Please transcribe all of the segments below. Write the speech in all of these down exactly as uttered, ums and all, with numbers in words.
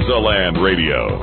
Kansaland Radio.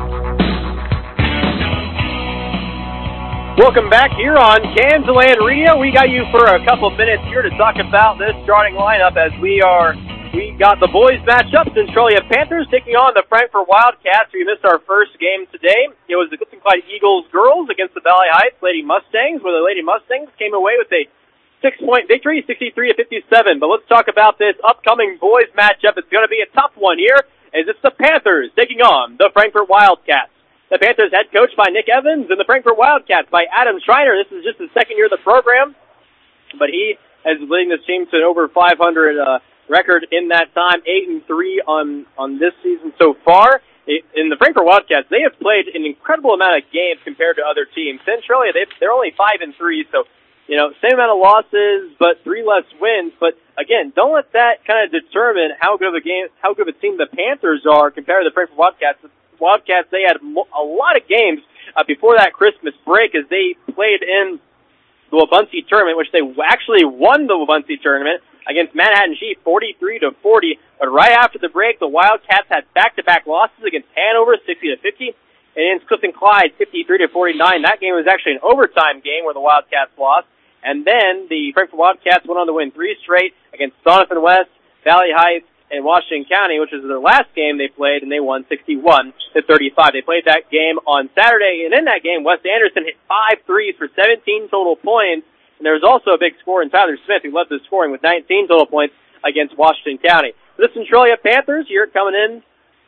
Welcome back here on Kansaland Radio. We got you for a couple of minutes here to talk about this starting lineup as we are, we got the boys matchup, Centralia Panthers taking on the Frankfort Wildcats. We missed our first game today. It was the Clifton Clyde Eagles girls against the Valley Heights Lady Mustangs, where the Lady Mustangs came away with a six-point victory, sixty-three to fifty-seven. But let's talk about this upcoming boys matchup. It's going to be a tough one here, as it's the Panthers taking on the Frankfort Wildcats. The Panthers head coached by Nick Evans and the Frankfort Wildcats by Adam Schreiner. This is just his second year of the program, but he is leading this team to an over five hundred uh, record in that time, eight and three on on this season so far. In the Frankfort Wildcats, they have played an incredible amount of games compared to other teams. Centralia, they're only five and three, so you know, same amount of losses, but three less wins. But again, don't let that kind of determine how good of a game, how good of a team the Panthers are compared to the Frankfort Wildcats. Wildcats, they had a lot of games uh, before that Christmas break as they played in the Wabaunsee tournament, which they actually won the Wabaunsee tournament against Manhattan Chief forty-three to forty. But right after the break, the Wildcats had back-to-back losses against Hanover sixty to fifty and against Clifton Clyde fifty-three to forty-nine. That game was actually an overtime game where the Wildcats lost. And then the Frankfort Wildcats went on to win three straight against Sonothan West, Valley Heights, and Washington County, which was their last game they played, and they won sixty-one to thirty-five. They played that game on Saturday, and in that game, Wes Anderson hit five threes for seventeen total points, and there was also a big score in Tyler Smith, who led the scoring with nineteen total points against Washington County. The Centralia Panthers, here coming in,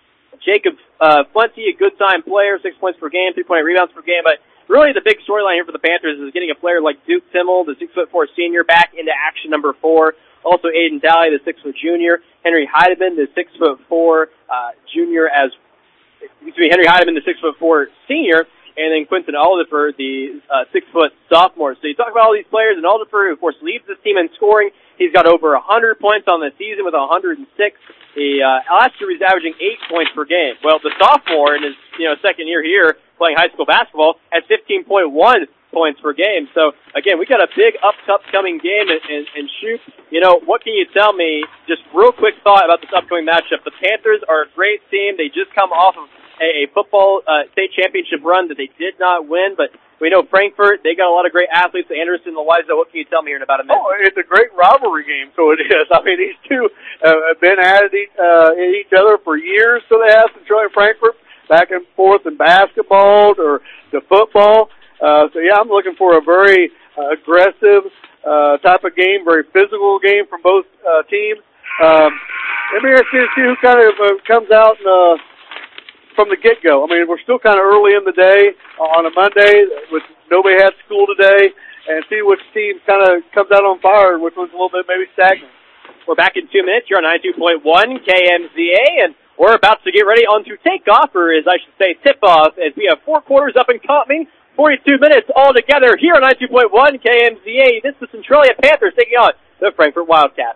Jacob uh, Plenty, a good-time player, six points per game, three-point rebounds per game, but really the big storyline here for the Panthers is getting a player like Duke Timmel, the six foot four senior, back into action, number four. Also, Aiden Daly, the six-foot junior. Henry Heidemann, the six-foot four uh, junior, as excuse me, Henry Heidemann, the six-foot four senior, and then Quentin Aldifer, the uh, six-foot sophomore. So you talk about all these players, and Aldifer, of course, leads this team in scoring. He's got over one hundred points on the season with one hundred six. He, uh, last year he was averaging eight points per game. Well, the sophomore in his you know second year here playing high school basketball had fifteen point one points per game. So, again, we got a big upcoming game, and, and, and shoot, you know, what can you tell me, just real quick thought about this upcoming matchup. The Panthers are a great team. They just come off of a, a football uh, state championship run that they did not win, but we know Frankfort, they got a lot of great athletes, Anderson, Eliza. What can you tell me here in about a minute? Oh, it's a great rivalry game, so it is. I mean, these two uh, have been at each, uh, each other for years, so they have Centralia Frankfort, back and forth in basketball or the football. Uh, so, yeah, I'm looking for a very uh, aggressive uh, type of game, very physical game from both uh, teams. Um, let me see who kind of uh, comes out and, uh, from the get-go. I mean, we're still kind of early in the day on a Monday, with nobody had school today, and see which team kind of comes out on fire, which one's a little bit maybe stagnant. We're back in two minutes. You're on ninety-two point one K M Z A, and we're about to get ready on to takeoff, or as I should say, tip-off, as we have four quarters up and coming. forty-two minutes all together here on ninety-two point one K M Z A. This is Centralia Panthers taking on the Frankfort Wildcats.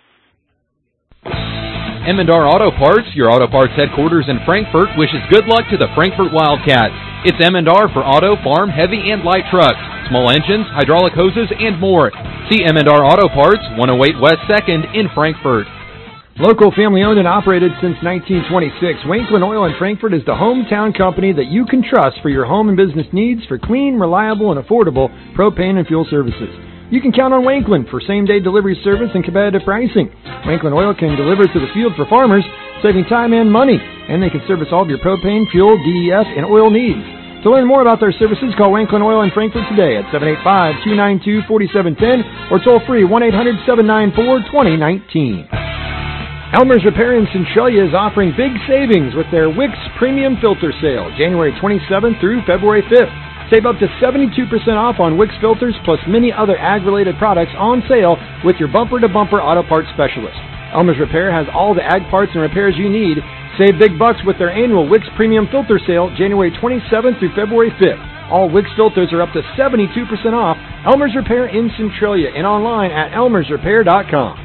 Emendar Auto Parts, your auto parts headquarters in Frankfort, wishes good luck to the Frankfort Wildcats. It's Emendar for auto, farm, heavy, and light trucks, small engines, hydraulic hoses, and more. See Emendar Auto Parts, one oh eight West second in Frankfort. Local, family-owned and operated since nineteen twenty-six, Wanklin Oil in Frankfort is the hometown company that you can trust for your home and business needs for clean, reliable, and affordable propane and fuel services. You can count on Wanklin for same-day delivery service and competitive pricing. Wanklin Oil can deliver to the field for farmers, saving time and money, and they can service all of your propane, fuel, D E F, and oil needs. To learn more about their services, call Wanklin Oil in Frankfort today at seven eight five, two nine two, four seven one zero or toll free one eight hundred, seven nine four, two zero one nine. Elmer's Repair in Centralia is offering big savings with their Wix Premium Filter Sale, January twenty-seventh through February fifth. Save up to seventy-two percent off on Wix filters plus many other ag-related products on sale with your bumper-to-bumper auto parts specialist. Elmer's Repair has all the ag parts and repairs you need. Save big bucks with their annual Wix Premium Filter Sale, January twenty-seventh through February fifth. All Wix filters are up to seventy-two percent off. Elmer's Repair in Centralia and online at elmers repair dot com.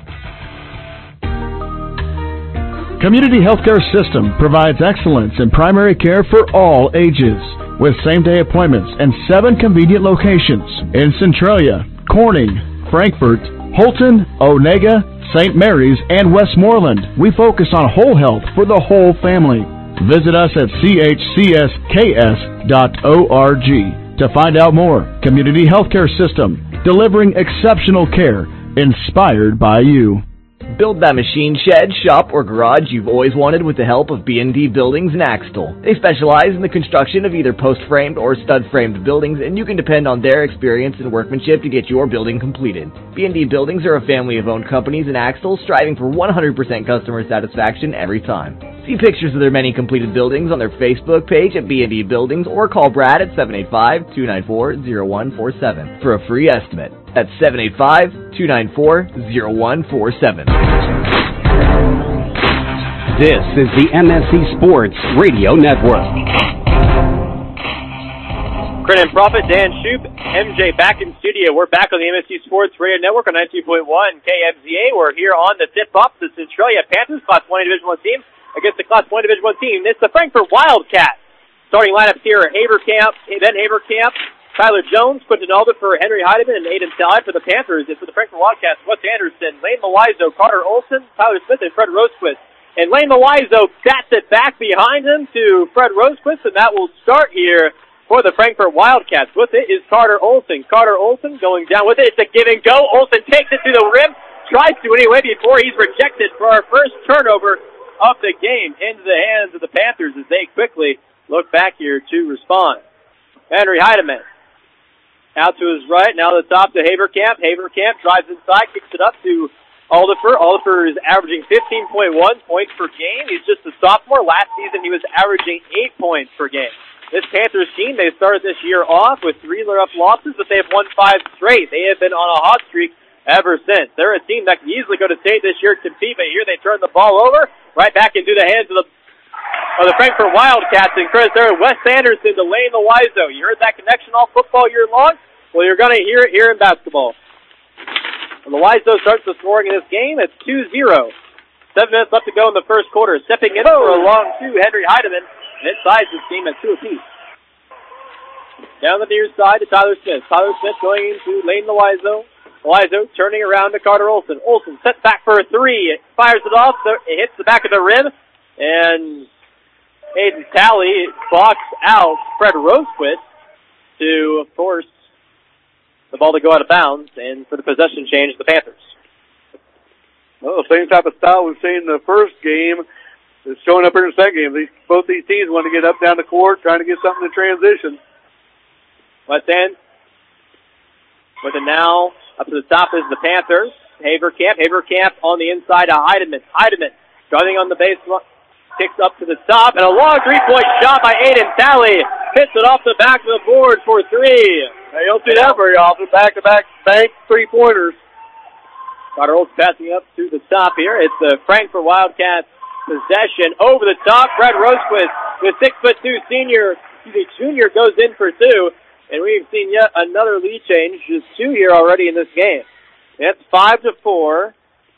Community Healthcare System provides excellence in primary care for all ages, with same-day appointments and seven convenient locations in Centralia, Corning, Frankfort, Holton, Onega, Saint Mary's, and Westmoreland. We focus on whole health for the whole family. Visit us at c h c s k s dot org to find out more. Community Healthcare System, delivering exceptional care, inspired by you. Build that machine shed, shop, or garage you've always wanted with the help of B and D Buildings in Axtell. They specialize in the construction of either post-framed or stud-framed buildings, and you can depend on their experience and workmanship to get your building completed. B and D Buildings are a family of owned companies in Axtell, striving for one hundred percent customer satisfaction every time. See pictures of their many completed buildings on their Facebook page at B and D Buildings, or call Brad at seven eight five, two nine four, zero one four seven for a free estimate. That's seven eight five, two nine four, zero one four seven. This is the M S C Sports Radio Network. Credit and Profit, Dan Shoup, M J back in studio. We're back on the M S C Sports Radio Network on ninety-two point one K M Z A. We're here on the tip-off, the Centralia Panthers, Class one Division one team, against the Class one Division one team. It's the Frankfort Wildcats. Starting lineups here are Haverkamp, Ben Haverkamp, Tyler Jones, Quentin Albert for Henry Heidemann, and Aiden Talley for the Panthers. And for the Frankfort Wildcats, Wes Anderson, Lane Mawizo, Carter Olson, Tyler Smith, and Fred Rosequist. And Lane Mawizo bats it back behind him to Fred Rosequist, and that will start here for the Frankfort Wildcats. With it is Carter Olson. Carter Olson going down with it. It's a give and go. Olson takes it to the rim, tries to anyway before he's rejected for our first turnover of the game into the hands of the Panthers as they quickly look back here to respond. Henry Heidemann out to his right, now to the top to Haverkamp. Haverkamp drives inside, kicks it up to Aldifer. Aldifer is averaging fifteen point one points per game. He's just a sophomore. Last season he was averaging eight points per game. This Panthers team, they started this year off with three runner-up losses, but they have won five straight. They have been on a hot streak ever since. They're a team that can easily go to state this year, compete, but here they turn the ball over right back into the hands of the of the Frankfort Wildcats, and credit there, Wes Anderson to Lane Mawizo. You heard that connection all football year long? Well, you're going to hear it here in basketball. And Mawizo starts the scoring in this game. It's two zero. Seven minutes left to go in the first quarter. Stepping in for a long two, Henry Heidemann. And it ties this game at two apiece. Down the near side to Tyler Smith. Tyler Smith going into Lane Mawizo. Mawizo turning around to Carter Olson. Olson sets back for a three. It fires it off. It hits the back of the rim. And Aiden Talley blocks out Fred Rosequist to force the ball to go out of bounds, and for the possession change, the Panthers. Well, the same type of style we've seen in the first game is showing up here in the second game. These, both these teams want to get up down the court, trying to get something in transition. West End with it now up to the top is the Panthers. Haverkamp. Haverkamp on the inside to Heidemann. Heidemann driving on the baseline. Kicks up to the top, and a long three-point shot by Aiden Talley. Hits it off the back of the board for three. Now, you don't see that very often. Back-to-back bank three-pointers. Carter Olds passing up to the top here. It's the Frankfort Wildcats possession over the top. Fred Rosequist, the six foot two senior, excuse me, junior, goes in for two, and we've seen yet another lead change. Just two here already in this game. It's five to four.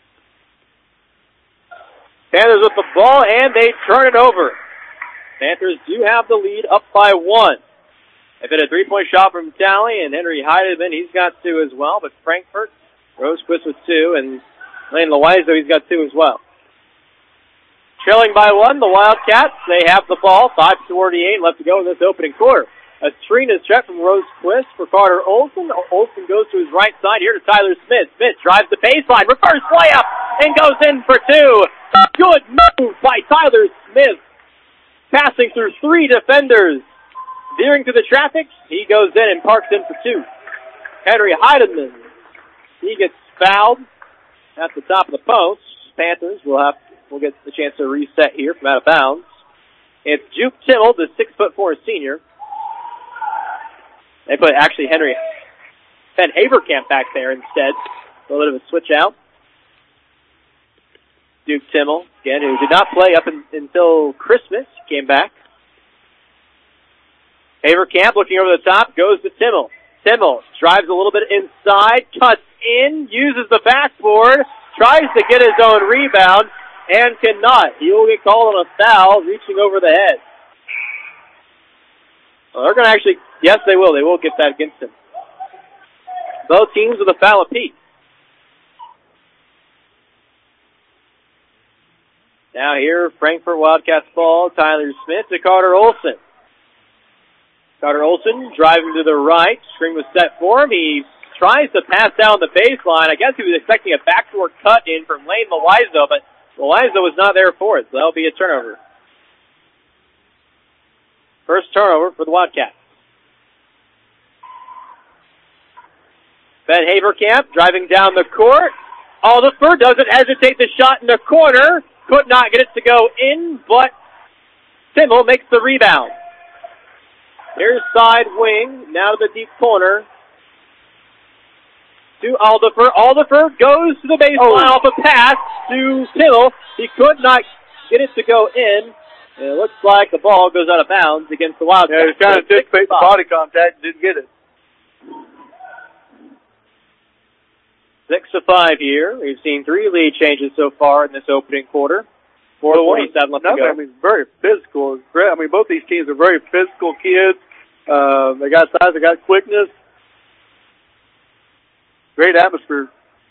Panthers with the ball, and they turn it over. Panthers do have the lead up by one. They've hit a three-point shot from Talley, and Henry Heidemann, he's got two as well, but Frankfort, Rosequist with two, and Lane Mawizo, he's got two as well. Trailing by one, the Wildcats, they have the ball, five forty-eight left to go in this opening quarter. A screen is checked from Rosequist for Carter Olson. Olson goes to his right side here to Tyler Smith. Smith drives the baseline, reverse layup, and goes in for two. Good move by Tyler Smith. Passing through three defenders. Veering to the traffic, he goes in and parks in for two. Henry Heidemann, he gets fouled at the top of the post. Panthers will have will get the chance to reset here from out of bounds. It's Juke Timmel, the six foot four senior. They put actually Henry Ben Haverkamp back there instead. A little bit of a switch out. Duke Timmel, again, who did not play up in, until Christmas, came back. Haverkamp looking over the top, goes to Timmel. Timmel drives a little bit inside, cuts in, uses the backboard, tries to get his own rebound, and cannot. He will get called on a foul, reaching over the head. Well, they're going to actually, yes, they will. They will get that against him. Both teams with a foul apiece. Now here, Frankfort Wildcats ball. Tyler Smith to Carter Olson. Carter Olson driving to the right. Screen was set for him. He tries to pass down the baseline. I guess he was expecting a backdoor cut in from Lane Loizo, but Loizo was not there for it, so that'll be a turnover. First turnover for the Wildcats. Ben Haverkamp driving down the court. Aldifer doesn't hesitate the shot in the corner. Could not get it to go in, but Timmel makes the rebound. Here's side wing, now to the deep corner. To Aldifer. Aldifer goes to the baseline oh. off a pass to Timmel. He could not get it to go in. And it looks like the ball goes out of bounds against the Wildcats. Yeah, he was trying to anticipate the body contact and didn't get it. Six to five here. We've seen three lead changes so far in this opening quarter. four forty-seven left to go. I mean, very physical. I mean, both these teams are very physical kids. Uh, they got size, they got quickness. Great atmosphere.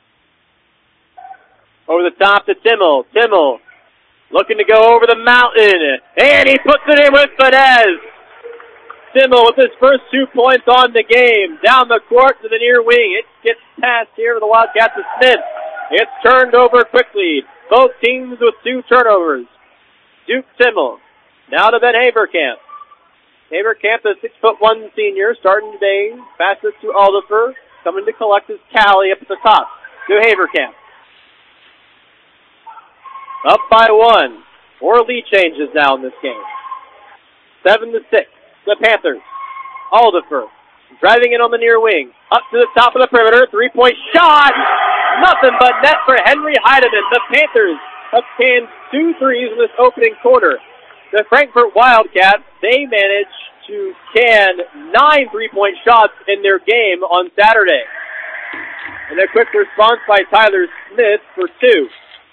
Over the top to Timmel. Timmel looking to go over the mountain. And he puts it in with finesse. Timmel with his first two points on the game. Down the court to the near wing. It gets passed here to the Wildcats to Smith. It's turned over quickly. Both teams with two turnovers. Duke Timmel. Now to Ben Haverkamp. Haverkamp, the six foot one senior, starting today. Passes to Aldifer. Coming to collect his tally up at the top. To Haverkamp. Up by one. Four lead changes now in this game. Seven to six. The Panthers. Aldifer. Driving in on the near wing. Up to the top of the perimeter. Three-point shot. Nothing but net for Henry Heidemann. The Panthers have canned two threes in this opening quarter. The Frankfort Wildcats, they managed to can nine three-point shots in their game on Saturday. And a quick response by Tyler Smith for two.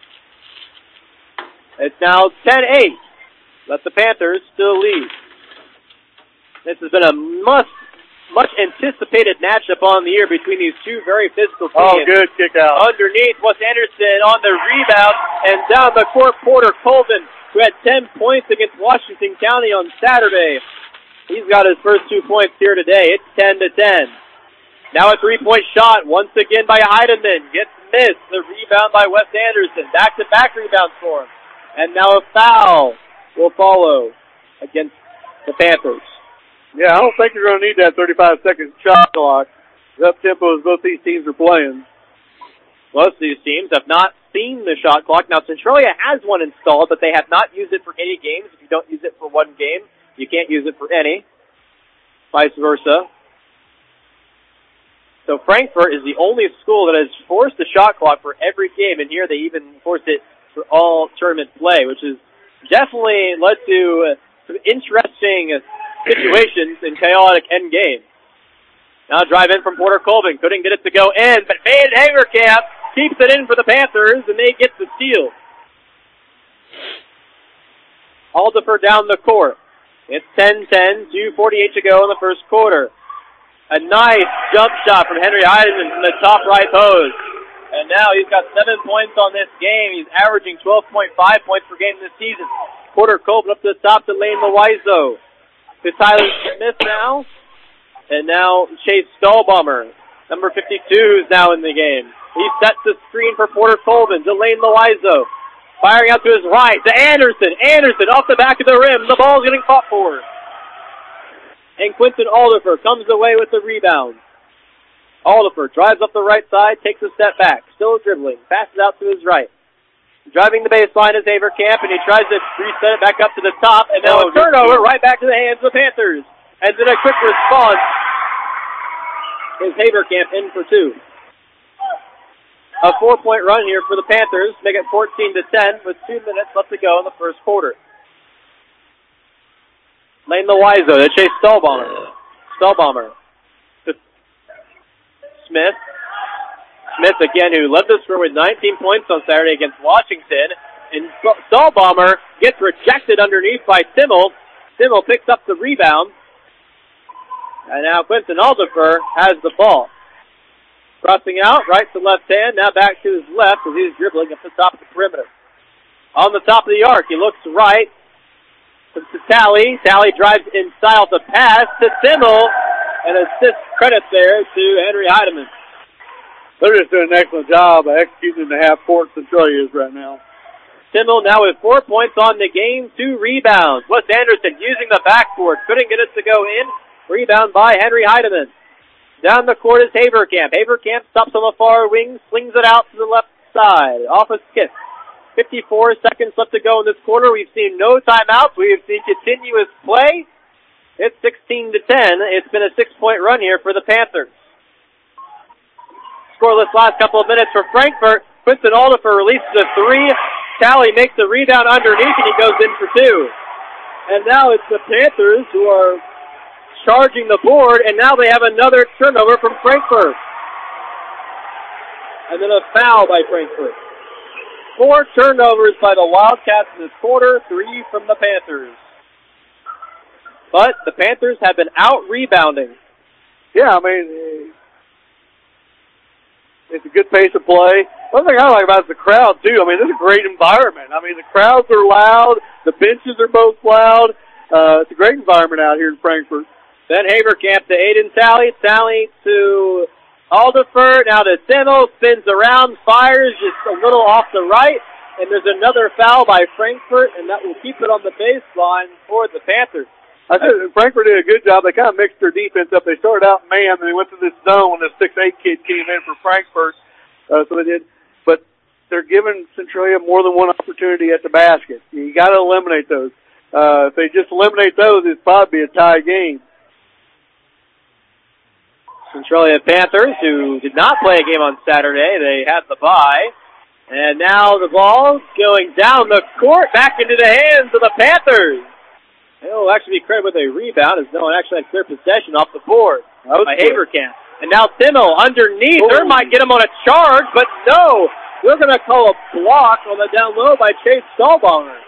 It's now ten eight. Let the Panthers still lead. This has been a must, much anticipated matchup on the year between these two very physical teams. Oh, good kick out. Underneath was Anderson on the rebound, and down the court, Porter Colvin, who had ten points against Washington County on Saturday. He's got his first two points here today. It's ten to ten. Now a three-point shot once again by Heidemann. Gets missed. The rebound by Wes Anderson. Back-to-back rebounds for him. And now a foul will follow against the Panthers. Yeah, I don't think you're going to need that thirty-five second shot clock. As up-tempo as both these teams are playing. Most of these teams have not seen the shot clock. Now, Centralia has one installed, but they have not used it for any games. If you don't use it for one game, you can't use it for any. Vice versa. So Frankfort is the only school that has forced the shot clock for every game, and here they even forced it for all tournament play, which has definitely led to some interesting situations in chaotic end games. Now drive in from Porter Colvin. Couldn't get it to go in, but Van Haverkamp keeps it in for the Panthers, and they get the steal. Aldifer down the court. It's ten ten, two forty-eight to go in the first quarter. A nice jump shot from Henry Heidemann from the top right post. And now he's got seven points on this game. He's averaging twelve point five points per game this season. Porter Colvin up to the top to Lane Loizo. To Tyler Smith now. And now Chase Stahlbomber. Number fifty-two is now in the game. He sets the screen for Porter Colvin to Lane Loizo. Firing out to his right to Anderson. Anderson off the back of the rim. The ball's getting fought for. And Quentin Aldifer comes away with the rebound. Aldifer drives up the right side, takes a step back. Still dribbling. Passes out to his right. Driving the baseline is Haverkamp, and he tries to reset it back up to the top. And now a turnover right back to the hands of the Panthers. And then a quick response is Haverkamp in for two. A four-point run here for the Panthers, make it fourteen to ten with two minutes left to go in the first quarter. Lane Loizo, they chase Stahlbomber. Stahlbomber. Smith. Smith again, who led the score with nineteen points on Saturday against Washington. And Stahlbomber gets rejected underneath by Timmel. Timmel picks up the rebound. And now Quentin Aldifer has the ball. Crossing out, right to left hand, now back to his left as he's dribbling up the top of the perimeter. on the top of the arc. He looks right to Talley. Talley drives inside off the pass to Timmel. And assist credit there to Henry Heidemann. They're just doing an excellent job of executing the half court Centralia is right now. Timmel now with four points on the game, two rebounds. Wes Anderson using the backboard. Couldn't get it to go in. Rebound by Henry Heidemann. Down the court is Haverkamp. Haverkamp stops on the far wing, slings it out to the left side. Off a skip. fifty-four seconds left to go in this quarter. We've seen no timeouts. We've seen continuous play. It's sixteen to ten. It's been a six-point run here for the Panthers. Scoreless last couple of minutes for Frankfort. Quinton Aldifer releases a three. Talley makes the rebound underneath, and he goes in for two. And now it's the Panthers who are charging the board, and now they have another turnover from Frankfort. And then a foul by Frankfort. Four turnovers by the Wildcats in this quarter, three from the Panthers. But the Panthers have been out-rebounding. Yeah, I mean, it's a good pace of play. One thing I like about it is the crowd, too. I mean, this is a great environment. I mean, the crowds are loud. The benches are both loud. Uh, it's a great environment out here in Frankfort. Then Haverkamp to Aiden Talley. Talley to Aldifer. Now to Timmel. Spins around. Fires just a little off the right. And there's another foul by Frankfort, and that will keep it on the baseline for the Panthers. I said Frankfort did a good job. They kind of mixed their defense up. They started out man, and they went to this zone when the six eight kid came in for Frankfort. Uh, so they did. But they're giving Centralia more than one opportunity at the basket. You got to eliminate those. Uh, if they just eliminate those, it'd probably be a tie game. Centralia Panthers, who did not play a game on Saturday, they had the bye. And now the ball going down the court, back into the hands of the Panthers. He'll actually be credited with a rebound as no one actually had clear possession off the board by Haverkamp. And now Timmel underneath. There might get him on a charge, but no. We're going to call a block on the down low by Chase Stahlbacher.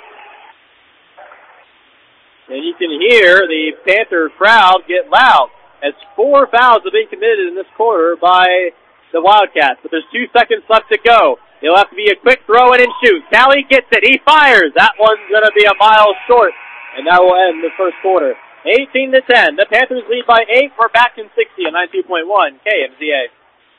And you can hear the Panther crowd get loud as four fouls have been committed in this quarter by the Wildcats. But there's two seconds left to go. It'll have to be a quick throw in and shoot. Talley gets it. He fires. That one's going to be a mile short. And that will end the first quarter. eighteen to ten. The Panthers lead by eight. We're back in sixty on ninety-two point one K M Z A.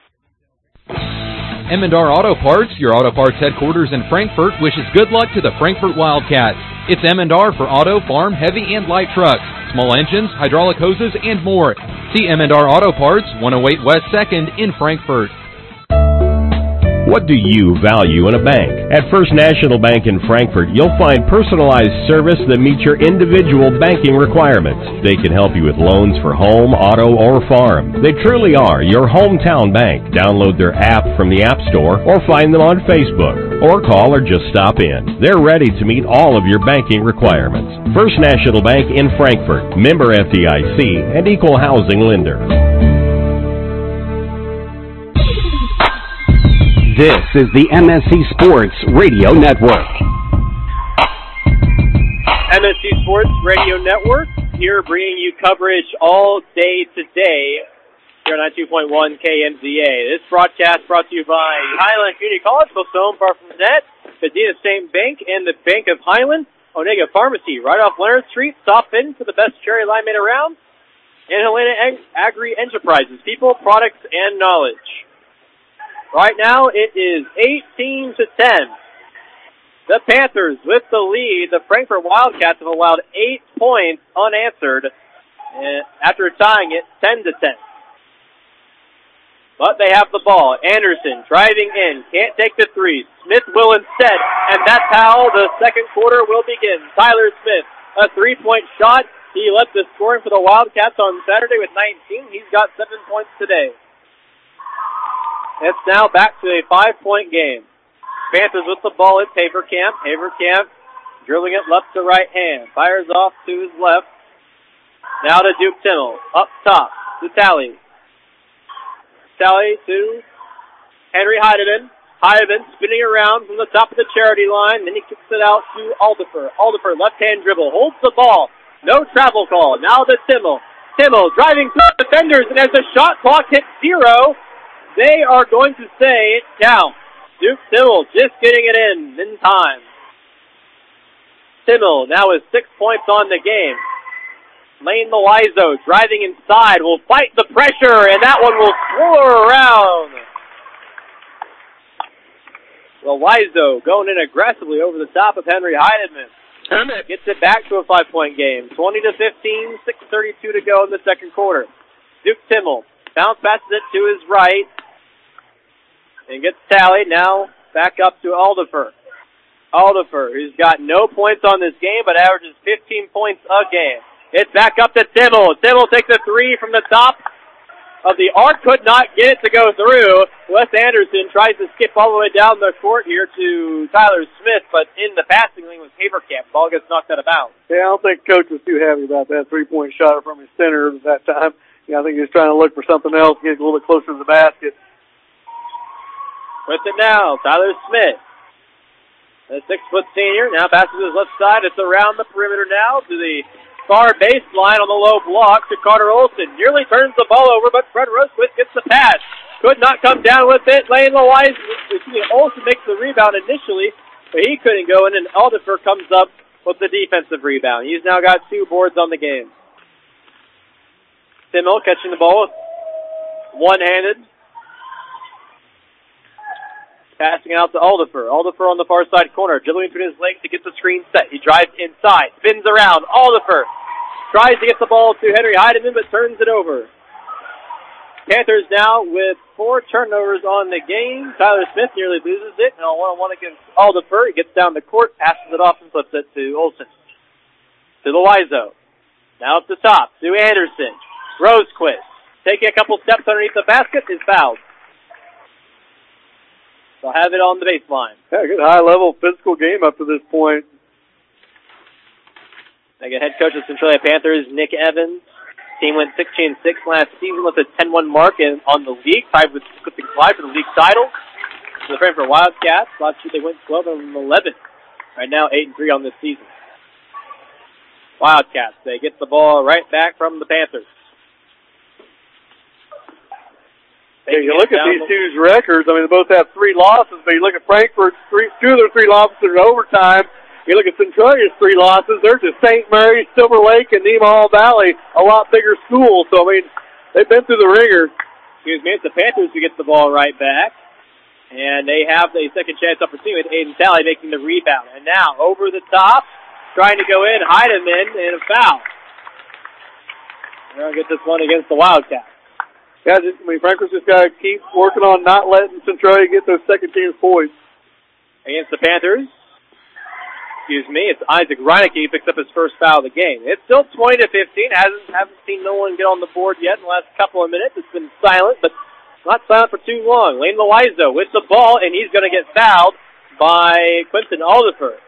Emendar Auto Parts, your auto parts headquarters in Frankfort, wishes good luck to the Frankfort Wildcats. It's Emendar for auto, farm, heavy, and light trucks, small engines, hydraulic hoses, and more. See Emendar Auto Parts, one oh eight West second in Frankfort. What do you value in a bank? At First National Bank in Frankfort, you'll find personalized service that meets your individual banking requirements. They can help you with loans for home, auto, or farm. They truly are your hometown bank. Download their app from the App Store or find them on Facebook. Or call or just stop in. They're ready to meet all of your banking requirements. First National Bank in Frankfort, member F D I C and equal housing lender. This is the M S C Sports Radio Network. M S C Sports Radio Network here bringing you coverage all day today here on ninety-two point one K M Z A. This broadcast brought to you by Highland Community College, Boston, far from that, Medina State Bank, and the Bank of Highland, Onega Pharmacy, right off Leonard Street. Stop in for the best cherry limeade around, and Helena Ag- Agri Enterprises, people, products, and knowledge. Right now, it is eighteen to ten. The Panthers with the lead. The Frankfort Wildcats have allowed eight points unanswered after tying it ten to ten. But they have the ball. Anderson driving in. Can't take the three. Smith will instead. And that's how the second quarter will begin. Tyler Smith, a three-point shot. He led the scoring for the Wildcats on Saturday with nineteen. He's got seven points today. It's now back to a five-point game. Panthers with the ball at Haverkamp. Haverkamp drilling it left to right hand. Fires off to his left. Now to Duke Timmel. Up top to Talley. Talley to Henry Heidemann. Heidemann spinning around from the top of the charity line. Then he kicks it out to Aldifer. Aldifer, left-hand dribble. Holds the ball. No travel call. Now to Timmel. Timmel driving through the defenders. And as the shot clock hits zero, they are going to say it down. Duke Timmel just getting it in in time. Timmel now with six points on the game. Lane Loizo driving inside will fight the pressure, and that one will swirl around. Loizo going in aggressively over the top of Henry Heidemann. Gets it back to a five-point game. twenty to fifteen, six thirty-two to go in the second quarter. Duke Timmel bounce passes it to his right and gets tallied. Now back up to Aldifer. Aldifer, who's got no points on this game, but averages fifteen points a game. It's back up to Timmel. Timmel takes a three from the top of the arc, could not get it to go through. Wes Anderson tries to skip all the way down the court here to Tyler Smith, but in the passing lane was Haverkamp. Ball gets knocked out of bounds. Yeah, I don't think Coach was too happy about that three-point shot from his center at that time. Yeah, I think he was trying to look for something else, get a little bit closer to the basket. With it now, Tyler Smith. The six-foot senior now passes to his left side. It's around the perimeter now to the far baseline on the low block to Carter Olson. Nearly turns the ball over, but Fred Rosquist gets the pass. Could not come down with it. Lane Loizo, excuse me, Olson makes the rebound initially, but he couldn't go in, and Aldifer comes up with the defensive rebound. He's now got two boards on the game. Timmel catching the ball one-handed. Passing out to Aldifer. Aldifer on the far side corner, dribbling between his legs to get the screen set. He drives inside, spins around. Aldifer tries to get the ball to Henry Heidemann, but turns it over. Panthers now with four turnovers on the game. Tyler Smith nearly loses it, and on one-on-one against Aldifer. He gets down the court, passes it off, and flips it to Olsen. To Loizo. Now up the top to Anderson. Rosequist taking a couple steps underneath the basket is fouled. They'll have it on the baseline. Yeah, good high-level physical game up to this point. Again, head coach of Centralia Panthers, Nick Evans. Team went sixteen and six last season with a ten one mark in, on the league, tied with Clifton Clyde for the league title. So they're praying for Wildcats. Last year they went twelve and eleven. Right now, eight and three on this season. Wildcats, they get the ball right back from the Panthers. Yeah, you look at these two's records. I mean, they both have three losses, but you look at Frankfort, three, two of their three losses are in overtime. You look at Centralia's three losses, they're to Saint Mary, Silver Lake, and Nemaha Valley, a lot bigger school. So, I mean, they've been through the ringer. Excuse me, it's the Panthers who get the ball right back. And they have a second chance opportunity with Aiden Talley making the rebound. And now, over the top, trying to go in, Heidemann, and a foul. They're going to get this one against the Wildcats. Yeah, just, I mean, Franklin's just got to keep working on not letting Centralia get those second-chance points. Against the Panthers, excuse me, it's Isaac Reinecke who picks up his first foul of the game. It's still twenty to fifteen. Hasn't haven't seen no one get on the board yet in the last couple of minutes. It's been silent, but not silent for too long. Lane Loizo with the ball, and he's going to get fouled by Quinton Aldifer.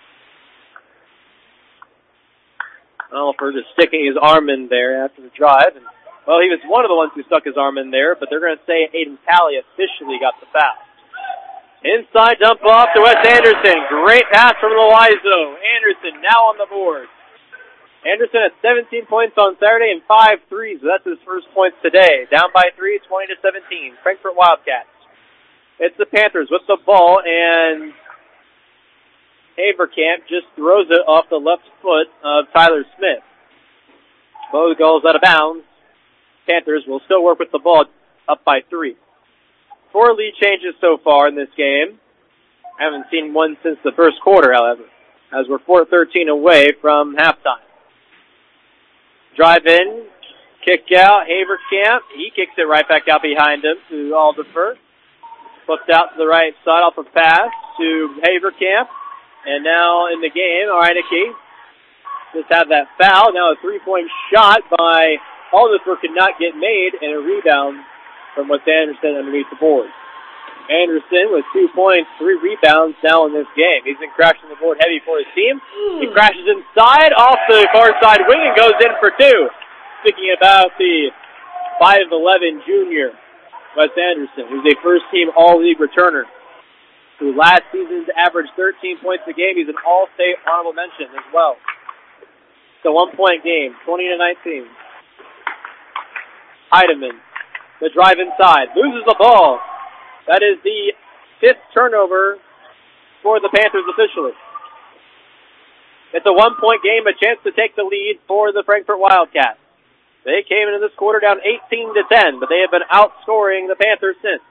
Aldifer just sticking his arm in there after the drive, and well, he was one of the ones who stuck his arm in there, but they're going to say Aiden Talley officially got the foul. Inside dump off to Wes Anderson. Great pass from Loizo. Anderson now on the board. Anderson had seventeen points on Saturday and five threes. So that's his first points today. Down by three, twenty to seventeen. Frankfort Wildcats. It's the Panthers with the ball, and Haverkamp just throws it off the left foot of Tyler Smith. Ball goes out of bounds. Panthers will still work with the ball up by three. Four lead changes so far in this game. I haven't seen one since the first quarter, however, as we're four thirteen away from halftime. Drive in, kick out, Haverkamp. He kicks it right back out behind him to Aldifer. Flipped out to the right side off a pass to Haverkamp. And now in the game, Reinecke just had that foul. Now a three-point shot by Aldifer could not get made, and a rebound from Wes Anderson underneath the board. Anderson with two points, three rebounds now in this game. He's been crashing the board heavy for his team. He crashes inside off the far side wing and goes in for two. Speaking about the five eleven junior, Wes Anderson, who's a first-team All-League returner, who last season's averaged thirteen points a game. He's an All-State honorable mention as well. It's a one-point game, twenty to nineteen. Heidemann, the drive inside, loses the ball. That is the fifth turnover for the Panthers officially. It's a one-point game, a chance to take the lead for the Frankfort Wildcats. They came into this quarter down eighteen to ten, but they have been outscoring the Panthers since.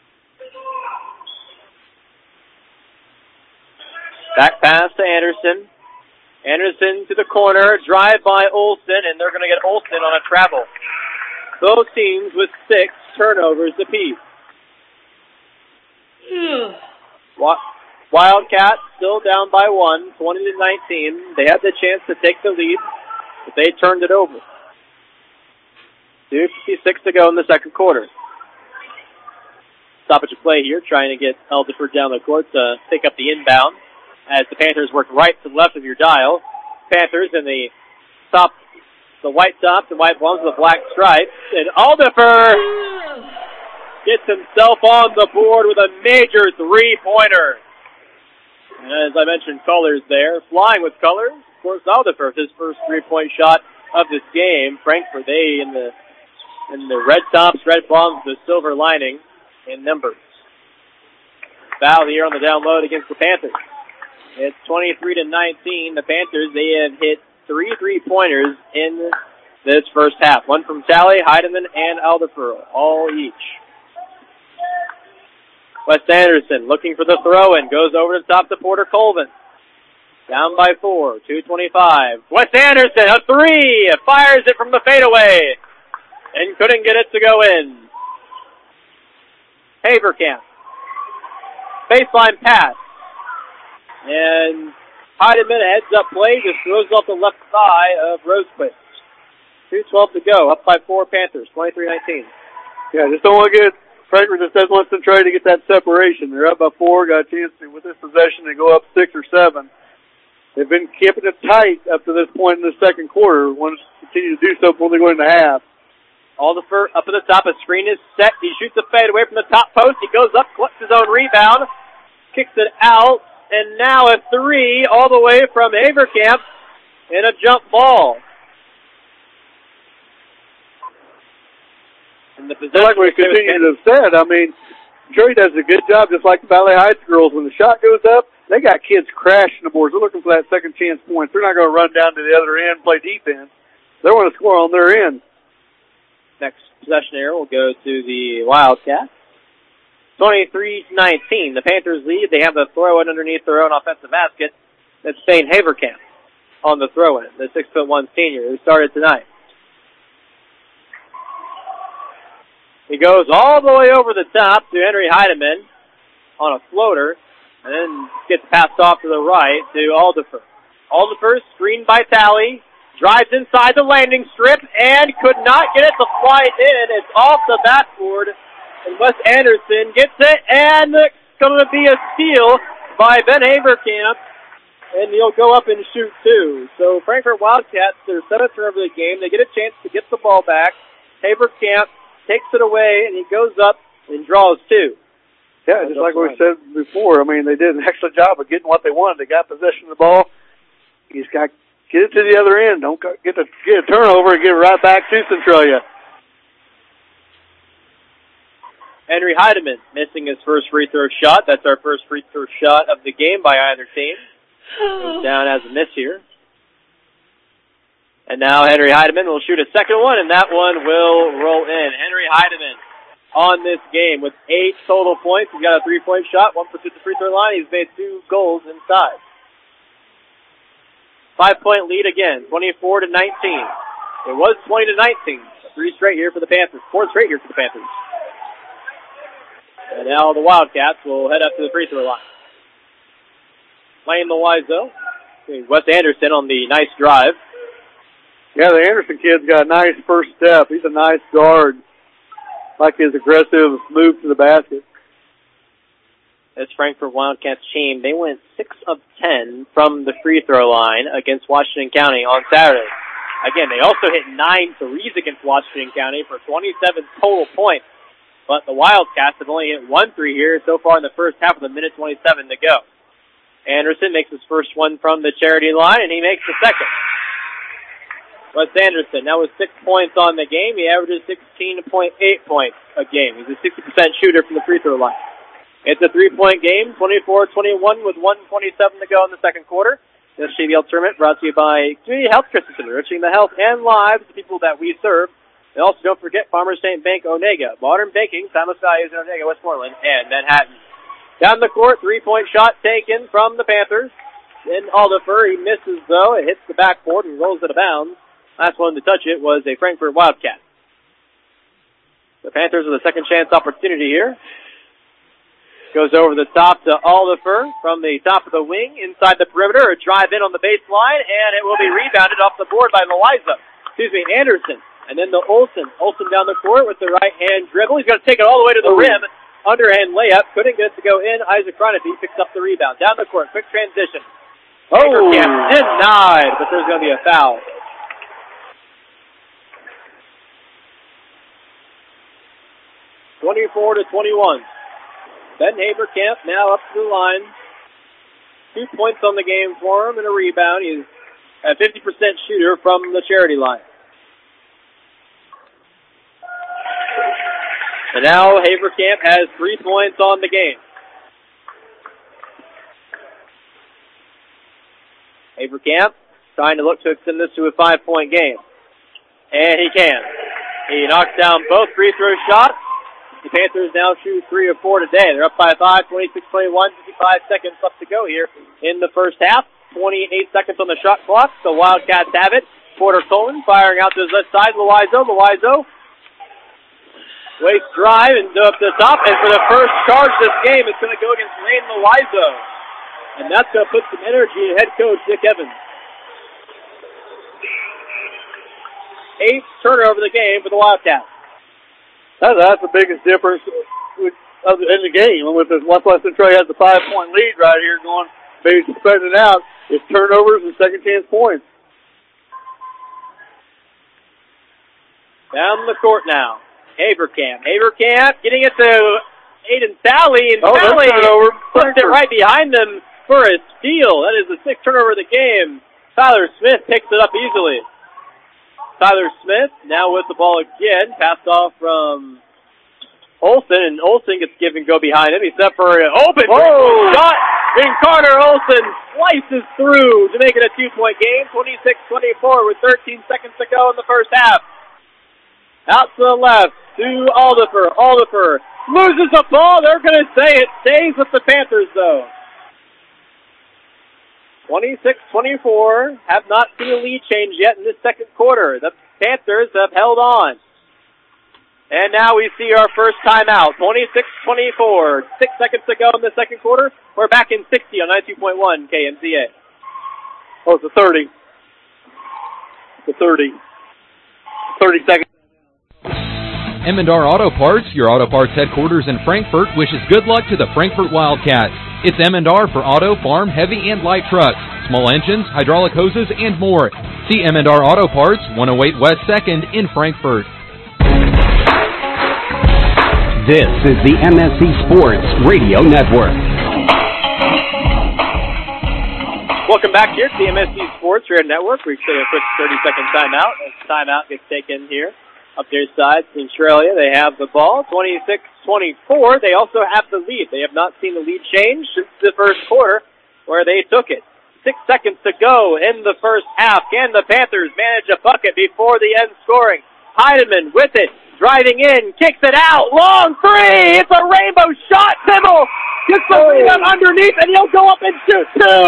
Back pass to Anderson. Anderson to the corner, drive by Olsen, and they're going to get Olsen on a travel. Both teams with six turnovers apiece. Wildcats still down by one, twenty to nineteen. They had the chance to take the lead, but they turned it over. two fifty-six to go in the second quarter. Stoppage of play here, trying to get Eldiford down the court to pick up the inbound as the Panthers work right to left of your dial. Panthers in the top, the white tops and white ones with the black stripes. And Aldifer gets himself on the board with a major three-pointer. And as I mentioned, colors there, flying with colors. Of course, Aldifer, his first three-point shot of this game. Frankfort, they in the in the red tops, red bottoms, the silver lining in numbers. Foul here on the down low against the Panthers. It's twenty-three to nineteen. The Panthers, they have hit three three-pointers in this first half. One from Talley, Heidemann, and Aldifer, all each. Wes Anderson looking for the throw-in. Goes over the top to Porter Colvin. Down by four. two twenty-five. Wes Anderson, a three. Fires it from the fadeaway. And couldn't get it to go in. Haverkamp. Baseline pass. And Heidemann heads up play. Just throws off the left thigh of Rosequist. two twelve to go. Up by four Panthers. twenty-three nineteen. Yeah, just don't want to get... Frankfort just doesn't want to try to get that separation. They're up by four, got a chance to, with this possession, to go up six or seven. They've been keeping it tight up to this point in the second quarter. Want to continue to do so when they go into half. Aldifer up at the top. A screen is set. He shoots a fade away from the top post. He goes up, collects his own rebound, kicks it out, and now a three all the way from Haverkamp and a jump ball. And the possession, like we continue to have said, I mean, Drury does a good job, just like the Valley Heights girls. When the shot goes up, they got kids crashing the boards. They're looking for that second chance point. They're not going to run down to the other end, play defense. They want to score on their end. Next possession here will go to the Wildcats. twenty-three to nineteen. The Panthers lead. They have the throw-in underneath their own offensive basket. That's Shane Haverkamp on the throw-in, the six foot one senior who started tonight. He goes all the way over the top to Henry Heidemann on a floater, and then gets passed off to the right to Aldifer. Aldifer, screened by Talley, drives inside the landing strip, and could not get it to fly in. It's off the backboard, and Wes Anderson gets it, and it's going to be a steal by Ben Haverkamp, and he'll go up and shoot two. So Frankfort Wildcats, their seventh turn of the game, they get a chance to get the ball back. Haverkamp takes it away, and he goes up and draws two. Yeah, just like we said before, I mean, they did an excellent job of getting what they wanted. They got possession of the ball. He's got to get it to the other end. Don't get, the, get a turnover and give it right back to Centralia. Henry Heidemann missing his first free throw shot. That's our first free throw shot of the game by either team. Goes down as a miss here. And now Henry Heidemann will shoot a second one, and that one will roll in. Henry Heidemann on this game with eight total points. He's got a three-point shot, one for two at the free throw line. He's made two goals inside. Five-point lead again, twenty-four to nineteen. It was twenty to nineteen. Three straight here for the Panthers. Four straight here for the Panthers. And now the Wildcats will head up to the free throw line. Playing the Wiseau. Wes Anderson on the nice drive. Yeah, the Anderson kid's got a nice first step. He's a nice guard. Like his aggressive move to the basket. This Frankfort Wildcats team, they went six of ten from the free throw line against Washington County on Saturday. Again, they also hit nine threes against Washington County for twenty-seven total points. But the Wildcats have only hit one three here so far in the first half with a minute twenty-seven to go. Anderson makes his first one from the charity line, and he makes the second. Wes Anderson, that was six points on the game. He averages sixteen point eight points a game. He's a sixty percent shooter from the free throw line. It's a three-point game, twenty-four twenty-one with one twenty-seven to go in the second quarter. This J B L tournament brought to you by Community Health Christmas Center, enriching the health and lives of the people that we serve. And also don't forget Farmers State Bank Onega, Modern Banking, timeless values in Onega, Westmoreland, and Manhattan. Down the court, three-point shot taken from the Panthers. In Aldifer, he misses though. It hits the backboard and rolls it out of bounds. Last one to touch it was a Frankfort Wildcat. The Panthers with a second chance opportunity here. Goes over the top to Aldifer from the top of the wing inside the perimeter. A drive in on the baseline, and it will be rebounded off the board by Eliza. Excuse me, Anderson. And then the Olsen. Olsen down the court with the right-hand dribble. He's going to take it all the way to the rim. Underhand layup. Couldn't get it to go in. Isaac Cronenby picks up the rebound. Down the court. Quick transition. Oh! Denied, but there's going to be a foul. twenty-four to twenty-one. Ben Haberkamp now up to the line. Two points on the game for him and a rebound. He's a fifty percent shooter from the charity line. And now Haberkamp has three points on the game. Haberkamp trying to look to extend this to a five-point game. And he can. He knocks down both free throw shots. The Panthers now shoot three or four today. They're up by five, twenty-six twenty-one, fifty-five seconds left to go here in the first half. twenty-eight seconds on the shot clock. The Wildcats have it. Porter Coleman firing out to his left side. Loizo, Loizo. Waste drive and up to the top. And for the first charge this game, it's going to go against Lane Loizo. And that's going to put some energy in head coach Dick Evans. Eighth turnover of the game for the Wildcats. That's, that's the biggest difference with, of the, in the game. And with the, once Western Troy has the five-point lead right here going, maybe spreading it out, it's turnovers and second chance points. Down the court now. Haberkamp. Haberkamp getting it to Aiden Sally, and oh, Sally puts it Frankfort. right behind them for a steal. That is the sixth turnover of the game. Tyler Smith picks it up easily. Tyler Smith now with the ball again. Passed off from Olsen, and Olsen gets given go behind him. He's set for an open Whoa. shot, and Carter Olsen slices through to make it a two-point game. twenty-six twenty-four with thirteen seconds to go in the first half. Out to the left to Aldifer. Aldifer loses the ball. They're going to say it stays with the Panthers, though. twenty-six twenty-four, have not seen a lead change yet in this second quarter. The Panthers have held on. And now we see our first timeout, twenty-six twenty-four. Six seconds to go in the second quarter. We're back in sixty on ninety-two point one K M C A. Oh, it's a thirty. It's a thirty. thirty seconds. Emendar Auto Parts, your auto parts headquarters in Frankfort, wishes good luck to the Frankfort Wildcats. It's Emendar for auto, farm, heavy, and light trucks, small engines, hydraulic hoses, and more. See Emendar Auto Parts, one oh eight West second in Frankfort. This is the M S C Sports Radio Network. Welcome back here to the M S C Sports Radio Network. We're going to take a quick thirty-second timeout. As timeout gets taken here. Up their side, Centralia, they have the ball, twenty-six twenty-four. They also have the lead. They have not seen the lead change since the first quarter where they took it. Six seconds to go in the first half. Can the Panthers manage a bucket before the end scoring? Heidemann with it, driving in, kicks it out, long three! It's a rainbow shot! Timmel gets the rebound underneath, and he'll go up and shoot two!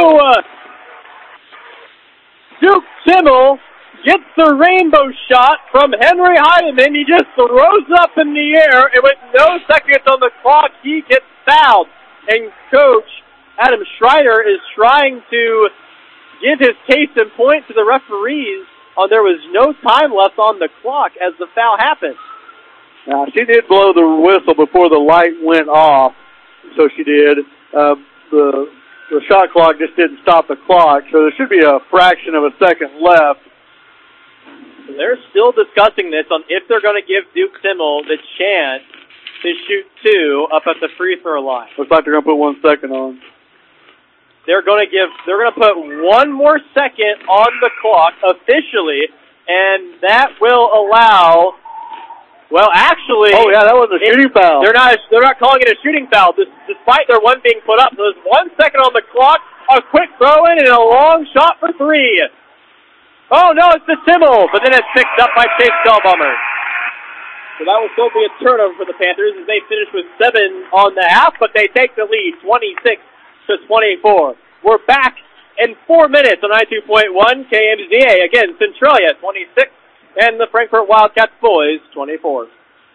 Duke Timmel gets the rainbow shot from Henry Heidemann. He just throws up in the air, and with no seconds on the clock, he gets fouled. And Coach Adam Schreider is trying to give his case in point to the referees on there was no time left on the clock as the foul happened. Now, she did blow the whistle before the light went off, so she did. Uh, the, the shot clock just didn't stop the clock, so there should be a fraction of a second left. They're still discussing this on if they're going to give Duke Timmel the chance to shoot two up at the free throw line. Looks like they're going to put one second on. They're going to give, they're going to put one more second on the clock officially, and that will allow Well, actually, oh yeah, that was a shooting foul. They're not. They're not calling it a shooting foul, despite their one being put up. So there's one second on the clock. A quick throw in and a long shot for three. Oh no, it's the Timmel, but then it's picked up by Chase Bellbummer. So that will still be a turnover for the Panthers as they finish with seven on the half, but they take the lead, twenty-six to twenty-four. We're back in four minutes on ninety-two point one K M Z A. Again, Centralia twenty-six. And the Frankfort Wildcats boys, twenty-four.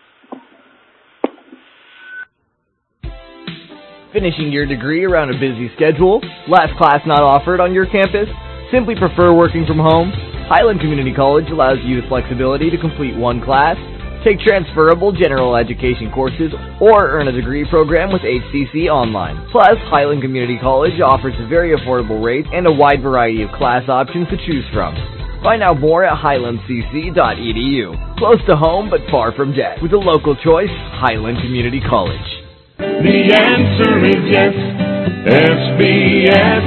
Finishing your degree around a busy schedule? Last class not offered on your campus? Simply prefer working from home? Highland Community College allows you the flexibility to complete one class, take transferable general education courses, or earn a degree program with H C C Online. Plus, Highland Community College offers a very affordable rate and a wide variety of class options to choose from. Find out more at highland c c dot e d u. Close to home but far from debt. With a local choice, Highland Community College. The answer is yes, S B S.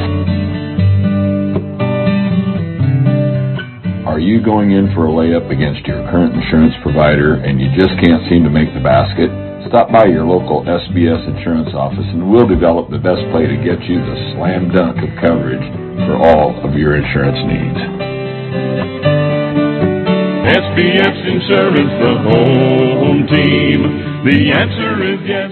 Are you going in for a layup against your current insurance provider and you just can't seem to make the basket? Stop by your local S B S insurance office and we'll develop the best play to get you the slam dunk of coverage for all of your insurance needs. S B S Insurance, the home team. The answer is yes.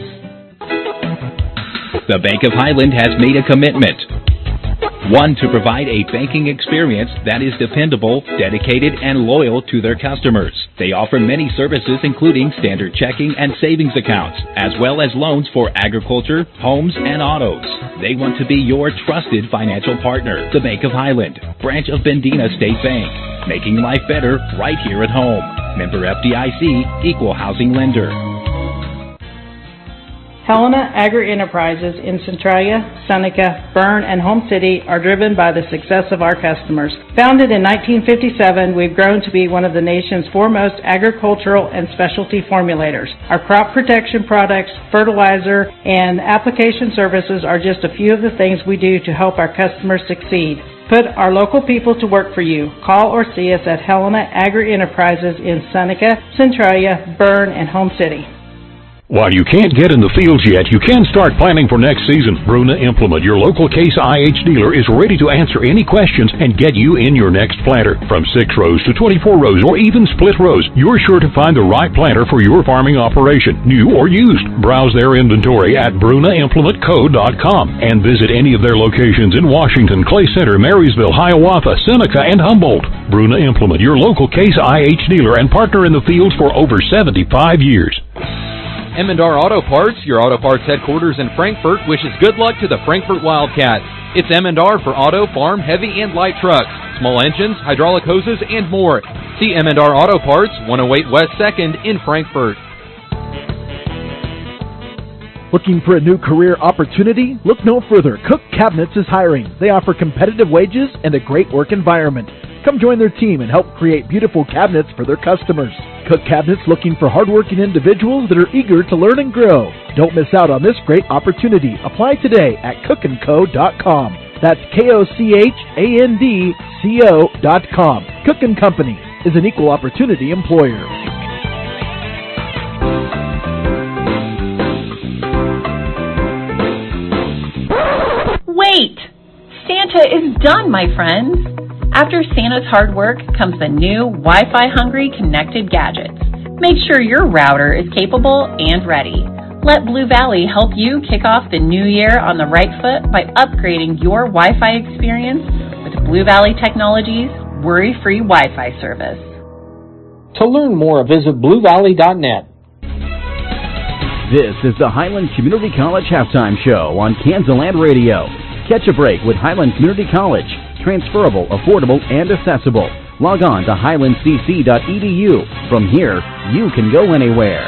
The Bank of Highland has made a commitment. One, to provide a banking experience that is dependable, dedicated, and loyal to their customers. They offer many services including standard checking and savings accounts, as well as loans for agriculture, homes, and autos. They want to be your trusted financial partner. The Bank of Highland, branch of Bendina State Bank, making life better right here at home. Member F D I C, Equal Housing Lender. Helena Agri-Enterprises in Centralia, Seneca, Berne, and Home City are driven by the success of our customers. Founded in nineteen fifty-seven, we've grown to be one of the nation's foremost agricultural and specialty formulators. Our crop protection products, fertilizer, and application services are just a few of the things we do to help our customers succeed. Put our local people to work for you. Call or see us at Helena Agri-Enterprises in Seneca, Centralia, Berne, and Home City. While you can't get in the fields yet, you can start planning for next season. Bruna Implement, your local Case I H dealer, is ready to answer any questions and get you in your next planter. From six rows to twenty-four rows or even split rows, you're sure to find the right planter for your farming operation, new or used. Browse their inventory at bruna implement co dot com and visit any of their locations in Washington, Clay Center, Marysville, Hiawatha, Seneca, and Humboldt. Bruna Implement, your local Case I H dealer and partner in the fields for over seventy-five years. M and R Auto Parts, your auto parts headquarters in Frankfort, wishes good luck to the Frankfort Wildcats. It's M and R for auto, farm, heavy, and light trucks, small engines, hydraulic hoses, and more. See M and R Auto Parts, one oh eight West second in Frankfort. Looking for a new career opportunity? Look no further. Cook Cabinets is hiring. They offer competitive wages and a great work environment. Come join their team and help create beautiful cabinets for their customers. Cook Cabinets looking for hardworking individuals that are eager to learn and grow. Don't miss out on this great opportunity. Apply today at cook and co dot com. That's K O C H A N D C O dot com. Cook and Company is an equal opportunity employer. Wait! Santa is done, my friends. After Santa's hard work comes the new Wi-Fi hungry connected gadgets. Make sure your router is capable and ready. Let Blue Valley help you kick off the new year on the right foot by upgrading your Wi-Fi experience with Blue Valley Technologies' worry-free Wi-Fi service. To learn more, visit blue valley dot net. This is the Highland Community College Halftime Show on Kansaland Radio. Catch a break with Highland Community College. Transferable, affordable, and accessible. Log on to highland c c dot e d u. From here, you can go anywhere.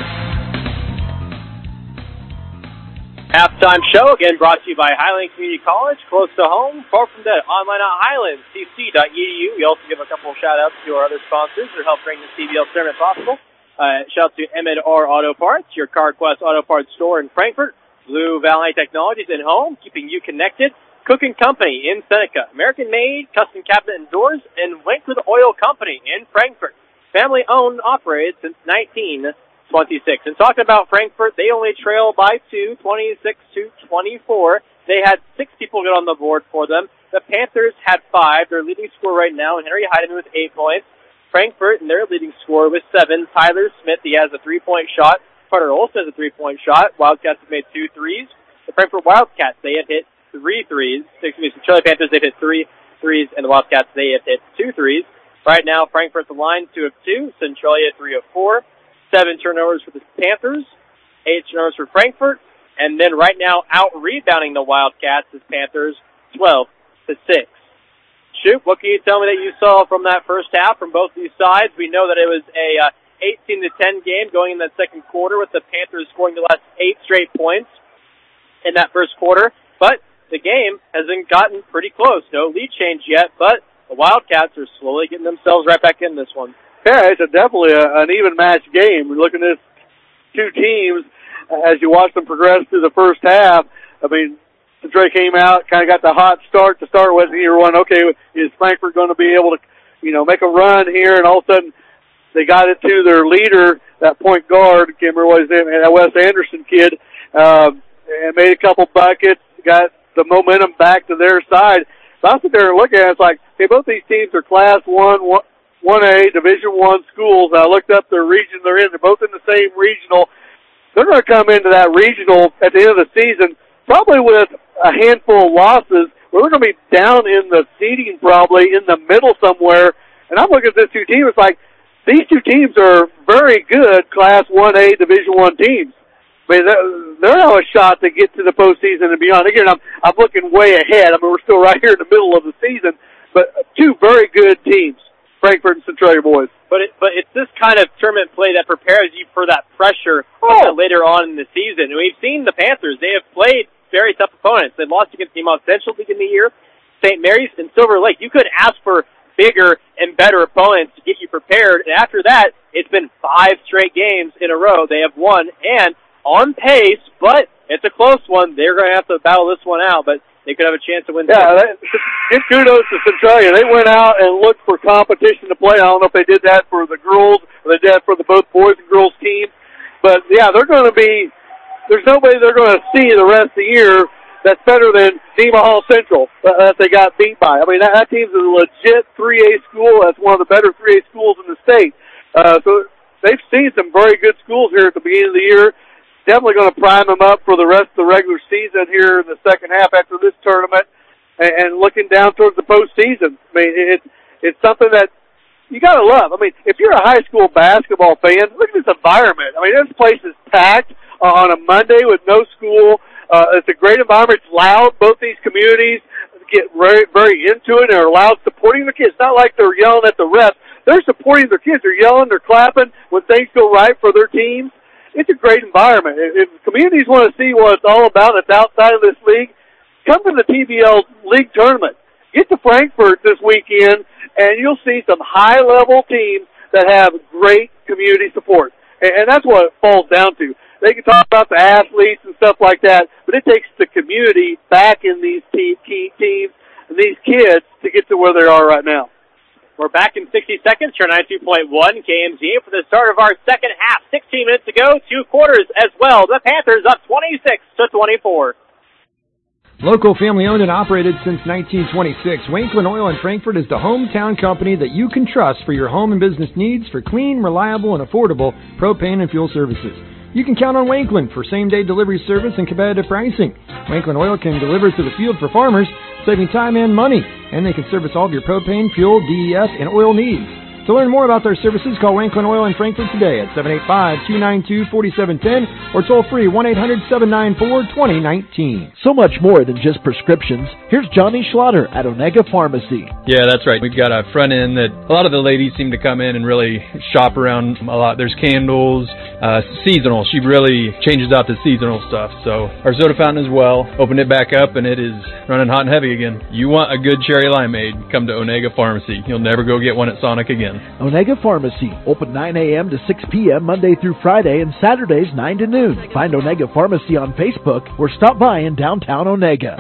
Halftime show, again brought to you by Highland Community College, close to home, far from debt. Online at highland c c dot e d u. We also give a couple of shout-outs to our other sponsors that help bring the C B L tournament possible. Uh, shout out to M and R Auto Parts, your CarQuest Auto Parts store in Frankfort. Blue Valley Technologies at home, keeping you connected. Cook and Company in Seneca, American-made custom cabinet and doors, and Winkler Oil Company in Frankfort. Family-owned, operated since nineteen twenty-six. And talking about Frankfort, they only trail by two, twenty-six to twenty-four. They had six people get on the board for them. The Panthers had five. Their leading scorer right now, and Henry Heidemann with eight points. Frankfort and their leading scorer with seven. Tyler Smith, he has a three-point shot. Carter Olson has a three-point shot. Wildcats have made two threes. The Frankfort Wildcats, they have hit three threes. Excuse me, the Centralia Panthers, they've hit three threes, and the Wildcats, they have hit two threes. Right now, Frankfort the line, two of two. Centralia, three of four. Seven turnovers for the Panthers. Eight turnovers for Frankfort. And then right now, out-rebounding the Wildcats is Panthers, twelve to six. Shoot, what can you tell me that you saw from that first half from both these sides? We know that it was a uh, eighteen to ten game going in that second quarter with the Panthers scoring the last eight straight points in that first quarter. But the game hasn't gotten pretty close. No lead change yet, but the Wildcats are slowly getting themselves right back in this one. Yeah, it's a definitely a, an even match game. We're looking at two teams as you watch them progress through the first half. I mean, Centralia came out, kind of got the hot start to start with, and you're wondering, okay, is Frankfort going to be able to, you know, make a run here? And all of a sudden, they got it to their leader, that point guard, can't remember what his name, that Wes Anderson kid, um, and made a couple buckets, got the momentum back to their side. So I sit there and look at it, it's like, hey, both these teams are Class one, one A, Division One schools. I looked up their region they're in. They're both in the same regional. They're going to come into that regional at the end of the season probably with a handful of losses where they're going to be down in the seeding probably in the middle somewhere. And I'm looking at this two teams, it's like these two teams are very good Class one A Division One teams. I mean, they're have a shot to get to the postseason and beyond. Again, I'm, I'm looking way ahead. I mean, we're still right here in the middle of the season, but two very good teams, Frankfort and Centralia boys. But it, but it's this kind of tournament play that prepares you for that pressure oh. later on in the season. And we've seen the Panthers. They have played very tough opponents. They lost against the Mount Central League in the year, Saint Mary's, and Silver Lake. You could ask for bigger and better opponents to get you prepared. And after that, it's been five straight games in a row they have won, and on pace, but it's a close one. They're going to have to battle this one out, but they could have a chance to win. Yeah, that, give kudos to Centralia. They went out and looked for competition to play. I don't know if they did that for the girls or they did that for the both boys and girls teams, but yeah, they're going to be. There's nobody they're going to see the rest of the year that's better than Nema Hall Central that they got beat by. I mean, that, that team's a legit three A school. That's one of the better three A schools in the state. Uh, so they've seen some very good schools here at the beginning of the year. Definitely going to prime them up for the rest of the regular season here in the second half after this tournament, and, and looking down towards the postseason. I mean, it's it's something that you got to love. I mean, if you're a high school basketball fan, look at this environment. I mean, this place is packed uh, on a Monday with no school. Uh, it's a great environment. It's loud. Both these communities get very, very into it and are loud supporting their kids. It's not like they're yelling at the refs. They're supporting their kids. They're yelling. They're clapping when things go right for their teams. It's a great environment. If communities want to see what it's all about that's outside of this league, come to the T V L League Tournament. Get to Frankfort this weekend, and you'll see some high-level teams that have great community support. And that's what it falls down to. They can talk about the athletes and stuff like that, but it takes the community back in these te- key teams and these kids to get to where they are right now. We're back in sixty seconds, here ninety-two point one K M Z for the start of our second half. sixteen minutes to go, two quarters as well. The Panthers up twenty-six to twenty-four. Local, family-owned and operated since nineteen twenty-six, Wanklin Oil in Frankfort is the hometown company that you can trust for your home and business needs for clean, reliable, and affordable propane and fuel services. You can count on Wanklin for same-day delivery service and competitive pricing. Wanklin Oil can deliver to the field for farmers, saving time and money, and they can service all of your propane, fuel, D E F, and oil needs. To learn more about their services, call Wanklin Oil in Frankfort today at seven eight five, two nine two, four seven one zero or toll free one eight hundred, seven nine four, two zero one nine. So much more than just prescriptions. Here's Johnny Schlatter at Onega Pharmacy. Yeah, that's right. We've got a front end that a lot of the ladies seem to come in and really shop around a lot. There's candles, uh, seasonal. She really changes out the seasonal stuff. So our soda fountain as well. Opened it back up and it is running hot and heavy again. You want a good cherry limeade, come to Onega Pharmacy. You'll never go get one at Sonic again. Onega Pharmacy, open nine a.m. to six p.m. Monday through Friday and Saturdays nine to noon. Find Onega Pharmacy on Facebook or stop by in downtown Onega.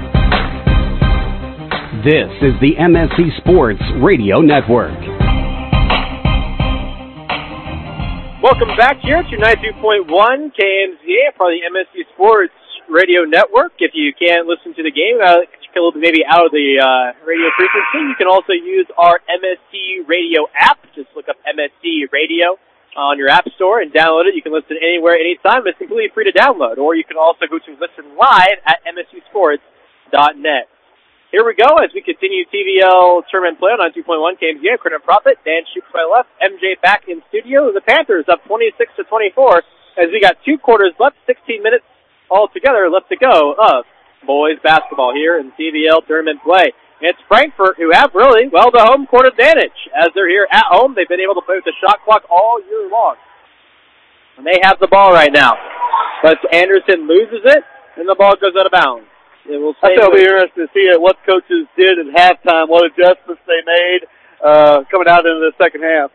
This is the M S C Sports Radio Network. Welcome back here to ninety-two point one K M Z A, part of the M S C Sports Radio Network. If you can't listen to the game, uh, a little bit maybe out of the uh, radio frequency, you can also use our M S C Radio app. Just look up M S C Radio on your app store and download it. You can listen anywhere, anytime. It's completely free to download. Or you can also go to listen live at M S C sports dot net. Here we go as we continue T V L tournament play on ninety-two point one K M Z A. Credit Profit, Dan Shooks to my left, M J back in studio. The Panthers up twenty-six to twenty-four as we got two quarters left, sixteen minutes altogether left to go of boys basketball here in T V L tournament play. It's Frankfort who have really, well, the home court advantage. As they're here at home, they've been able to play with the shot clock all year long. And they have the ball right now. But Anderson loses it, and the ball goes out of bounds. It will I think it'll be interesting to see what coaches did at halftime, what adjustments they made uh, coming out into the second half.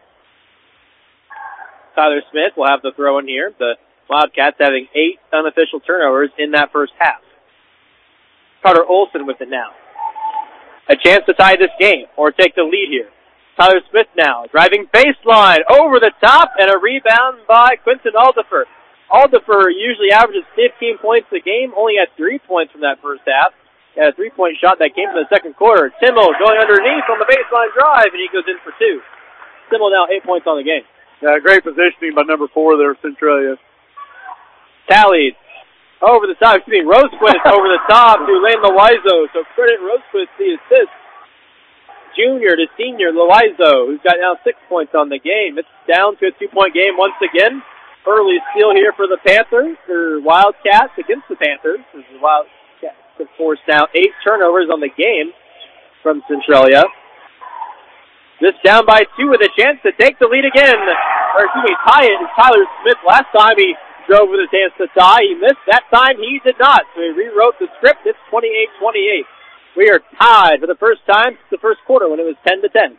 Tyler Smith will have the throw in here. The Wildcats having eight unofficial turnovers in that first half. Carter Olson with it now. A chance to tie this game or take the lead here. Tyler Smith now driving baseline over the top and a rebound by Quinton Aldifer. Aldifer usually averages fifteen points a game, only had three points from that first half. He had a three-point shot that came from the second quarter. Timmel going underneath on the baseline drive, and he goes in for two. Timmel now eight points on the game. Yeah, great positioning by number four there, Centralia. Tallied over the top, excuse me, Rosequist over the top to Lane Loizo. So credit Rosequist the assist. Junior to senior Loizo, who's got now six points on the game. It's down to a two-point game once again. Early steal here for the Panthers, or Wildcats against the Panthers. This is Wildcats have forced now eight turnovers on the game from Centralia. This down by two with a chance to take the lead again. Or excuse me, tie it. Tyler Smith last time he drove with a chance to tie. He missed. That time he did not. So he rewrote the script. It's twenty-eight twenty-eight. We are tied for the first time since the first quarter when it was ten to ten.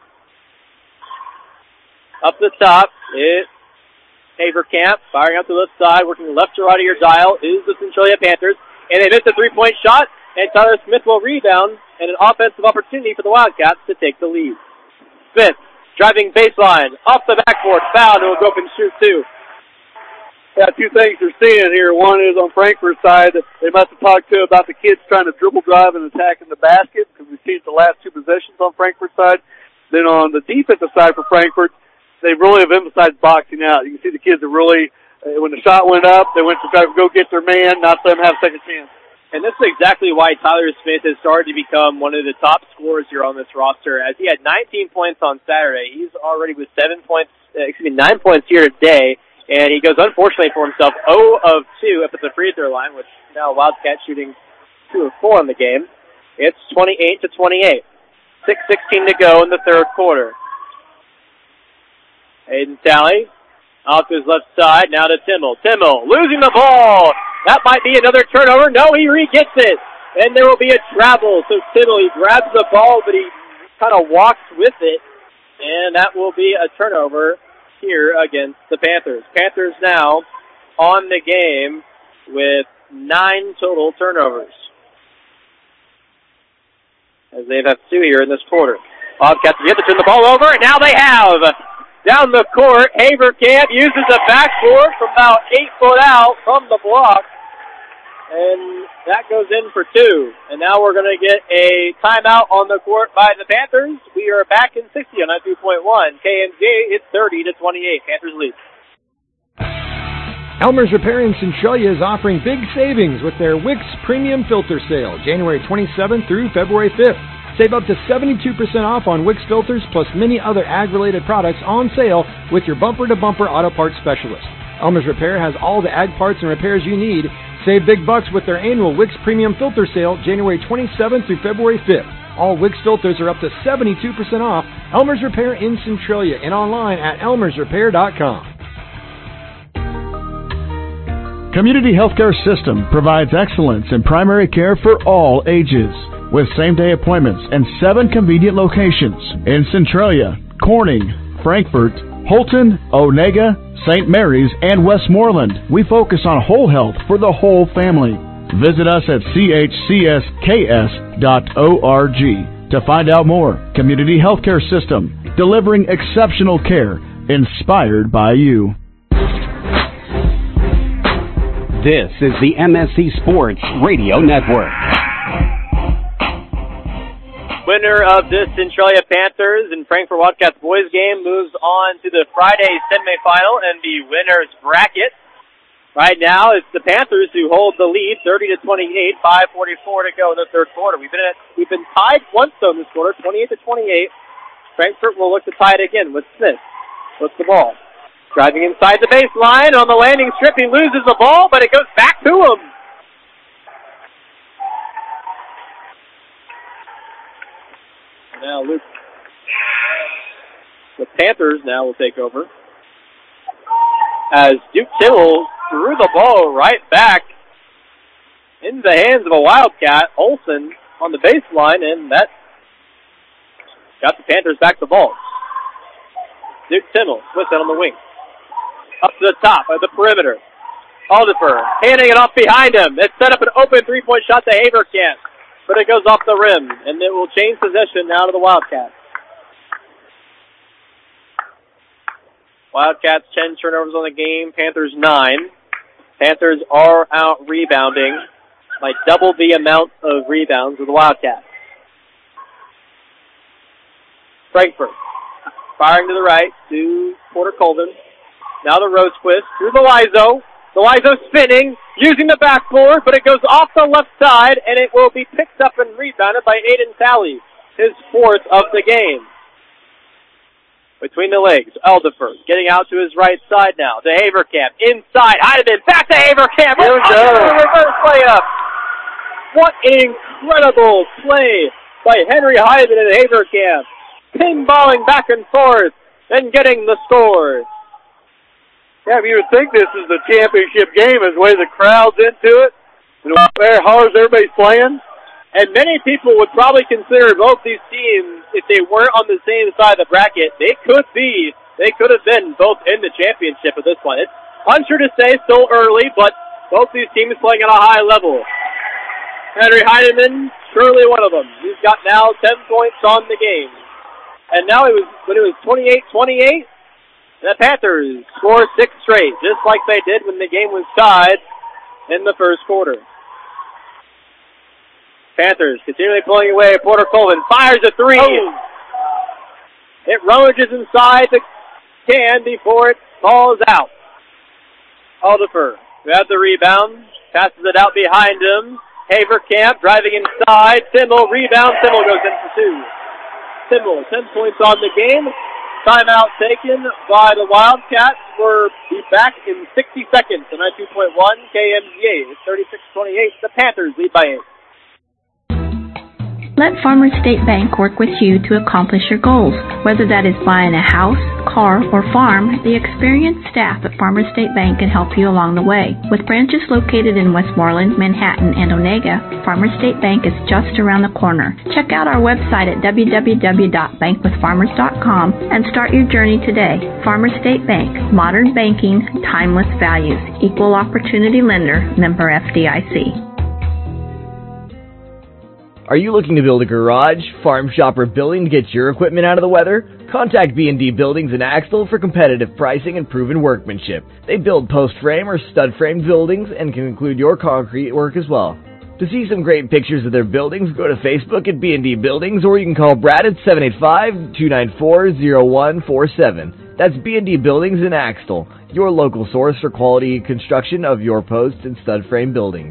Up the top, it Haverkamp firing out to the left side, working left to right of your dial is the Centralia Panthers. And they missed a three-point shot, and Tyler Smith will rebound, and an offensive opportunity for the Wildcats to take the lead. Smith driving baseline, off the backboard, foul, and will go up and shoot two. Yeah, two things you're seeing here. One is on Frankfurt's side, they must have talked to about the kids trying to dribble drive and attack in the basket, because we've seen the last two possessions on Frankfurt's side. Then on the defensive side for Frankfurt, they really have emphasized boxing out. You can see the kids are really, uh, when the shot went up, they went to try to go get their man, not let them have a second chance. And this is exactly why Tyler Smith has started to become one of the top scorers here on this roster. As he had nineteen points on Saturday, he's already with seven points, uh, excuse me, nine points here today. And he goes, unfortunately for himself, zero of two up at the free throw line, which now Wildcat shooting two of four in the game. It's twenty-eight to twenty-eight. six sixteen to go in the third quarter. Aiden Talley off to his left side, now to Timmel. Timmel losing the ball. That might be another turnover. No, he re-gets it. And there will be a travel. So Timmel, he grabs the ball, but he kind of walks with it. And that will be a turnover here against the Panthers. Panthers now on the game with nine total turnovers, as they've had two here in this quarter. Wildcats get to turn the ball over, and now they have. Down the court, Haverkamp uses a backboard from about eight foot out from the block. And that goes in for two. And now we're going to get a timeout on the court by the Panthers. We are back in sixty on ninety-two point one. K M Z, it's thirty to twenty-eight. Panthers lead. Elmer's Repair in Centralia is offering big savings with their Wix Premium Filter Sale, January twenty-seventh through February fifth. Save up to seventy-two percent off on Wix filters plus many other ag-related products on sale with your bumper-to-bumper auto parts specialist. Elmer's Repair has all the ag parts and repairs you need. Save big bucks with their annual Wix Premium Filter Sale, January twenty-seventh through February fifth. All Wix filters are up to seventy-two percent off. Elmer's Repair in Centralia and online at elmers repair dot com. Community Healthcare System provides excellence in primary care for all ages, with same-day appointments and seven convenient locations in Centralia, Corning, Frankfort, Holton, Onega, Saint Mary's, and Westmoreland. We focus on whole health for the whole family. Visit us at c h c s k s dot org to find out more. Community Healthcare System, delivering exceptional care inspired by you. This is the M S C Sports Radio Network. Winner of this Centralia Panthers and Frankfort Wildcats boys game moves on to the Friday semifinal and the winner's bracket. Right now, it's the Panthers who hold the lead, thirty to twenty-eight, five forty-four to go in the third quarter. We've been at, we've been tied once though in this quarter, twenty-eight to twenty-eight. Frankfort will look to tie it again with Smith. With the ball. Driving inside the baseline on the landing strip, he loses the ball, but it goes back to him. Now Luke. The Panthers now will take over. As Duke Tittle threw the ball right back into the hands of a Wildcat, Olsen on the baseline, and that got the Panthers back the ball. Duke Tittle splits it on the wing. Up to the top of the perimeter. Aldifer handing it off behind him. It's set up an open three-point shot to Haverkamp, but it goes off the rim, and it will change possession now to the Wildcats. Wildcats, ten turnovers on the game. Panthers, nine. Panthers are out rebounding by double the amount of rebounds of the Wildcats. Frankfort firing to the right to Porter Colvin. Now the Rosequist through the Lizo. The Lizo spinning, using the backboard, but it goes off the left side, and it will be picked up and rebounded by Aiden Talley, his fourth of the game. Between the legs, Aldifer getting out to his right side now. To Haverkamp, inside, Heidemann, back to Haverkamp. Here we go. Reverse layup. What an incredible play by Henry Heidemann and Haverkamp. Pinballing back and forth, then getting the score. Yeah, you would think this is the championship game as the way the crowd's into it, and how hard everybody's playing. And many people would probably consider both these teams, if they weren't on the same side of the bracket, they could be, they could have been both in the championship at this point. It's unsure to say, still early, but both these teams playing at a high level. Henry Heidemann, surely one of them. He's got now ten points on the game. And now it was when it was twenty-eight twenty-eight, the Panthers score six straight, just like they did when the game was tied in the first quarter. Panthers continually pulling away. Porter Colvin fires a three. Oh. It rummages inside the can before it falls out. Aldifer, who had the rebound, passes it out behind him. Haverkamp driving inside. Simmel rebound. Simmel goes in for two. Simmel, ten points on the game. Timeout taken by the Wildcats. We'll be back in sixty seconds. The ninety-two point one K M G A. It's thirty-six twenty-eight. The Panthers lead by eight. Let Farmers State Bank work with you to accomplish your goals. Whether that is buying a house, car, or farm, the experienced staff at Farmers State Bank can help you along the way. With branches located in Westmoreland, Manhattan, and Onega, Farmers State Bank is just around the corner. Check out our website at w w w dot bank with farmers dot com and start your journey today. Farmers State Bank, modern banking, timeless values, equal opportunity lender, member F D I C. Are you looking to build a garage, farm shop, or building to get your equipment out of the weather? Contact B and D Buildings in Axtell for competitive pricing and proven workmanship. They build post frame or stud frame buildings and can include your concrete work as well. To see some great pictures of their buildings, go to Facebook at B and D Buildings, or you can call Brad at seven eight five, two nine four, zero one four seven. That's B and D Buildings in Axtell, your local source for quality construction of your post and stud frame buildings.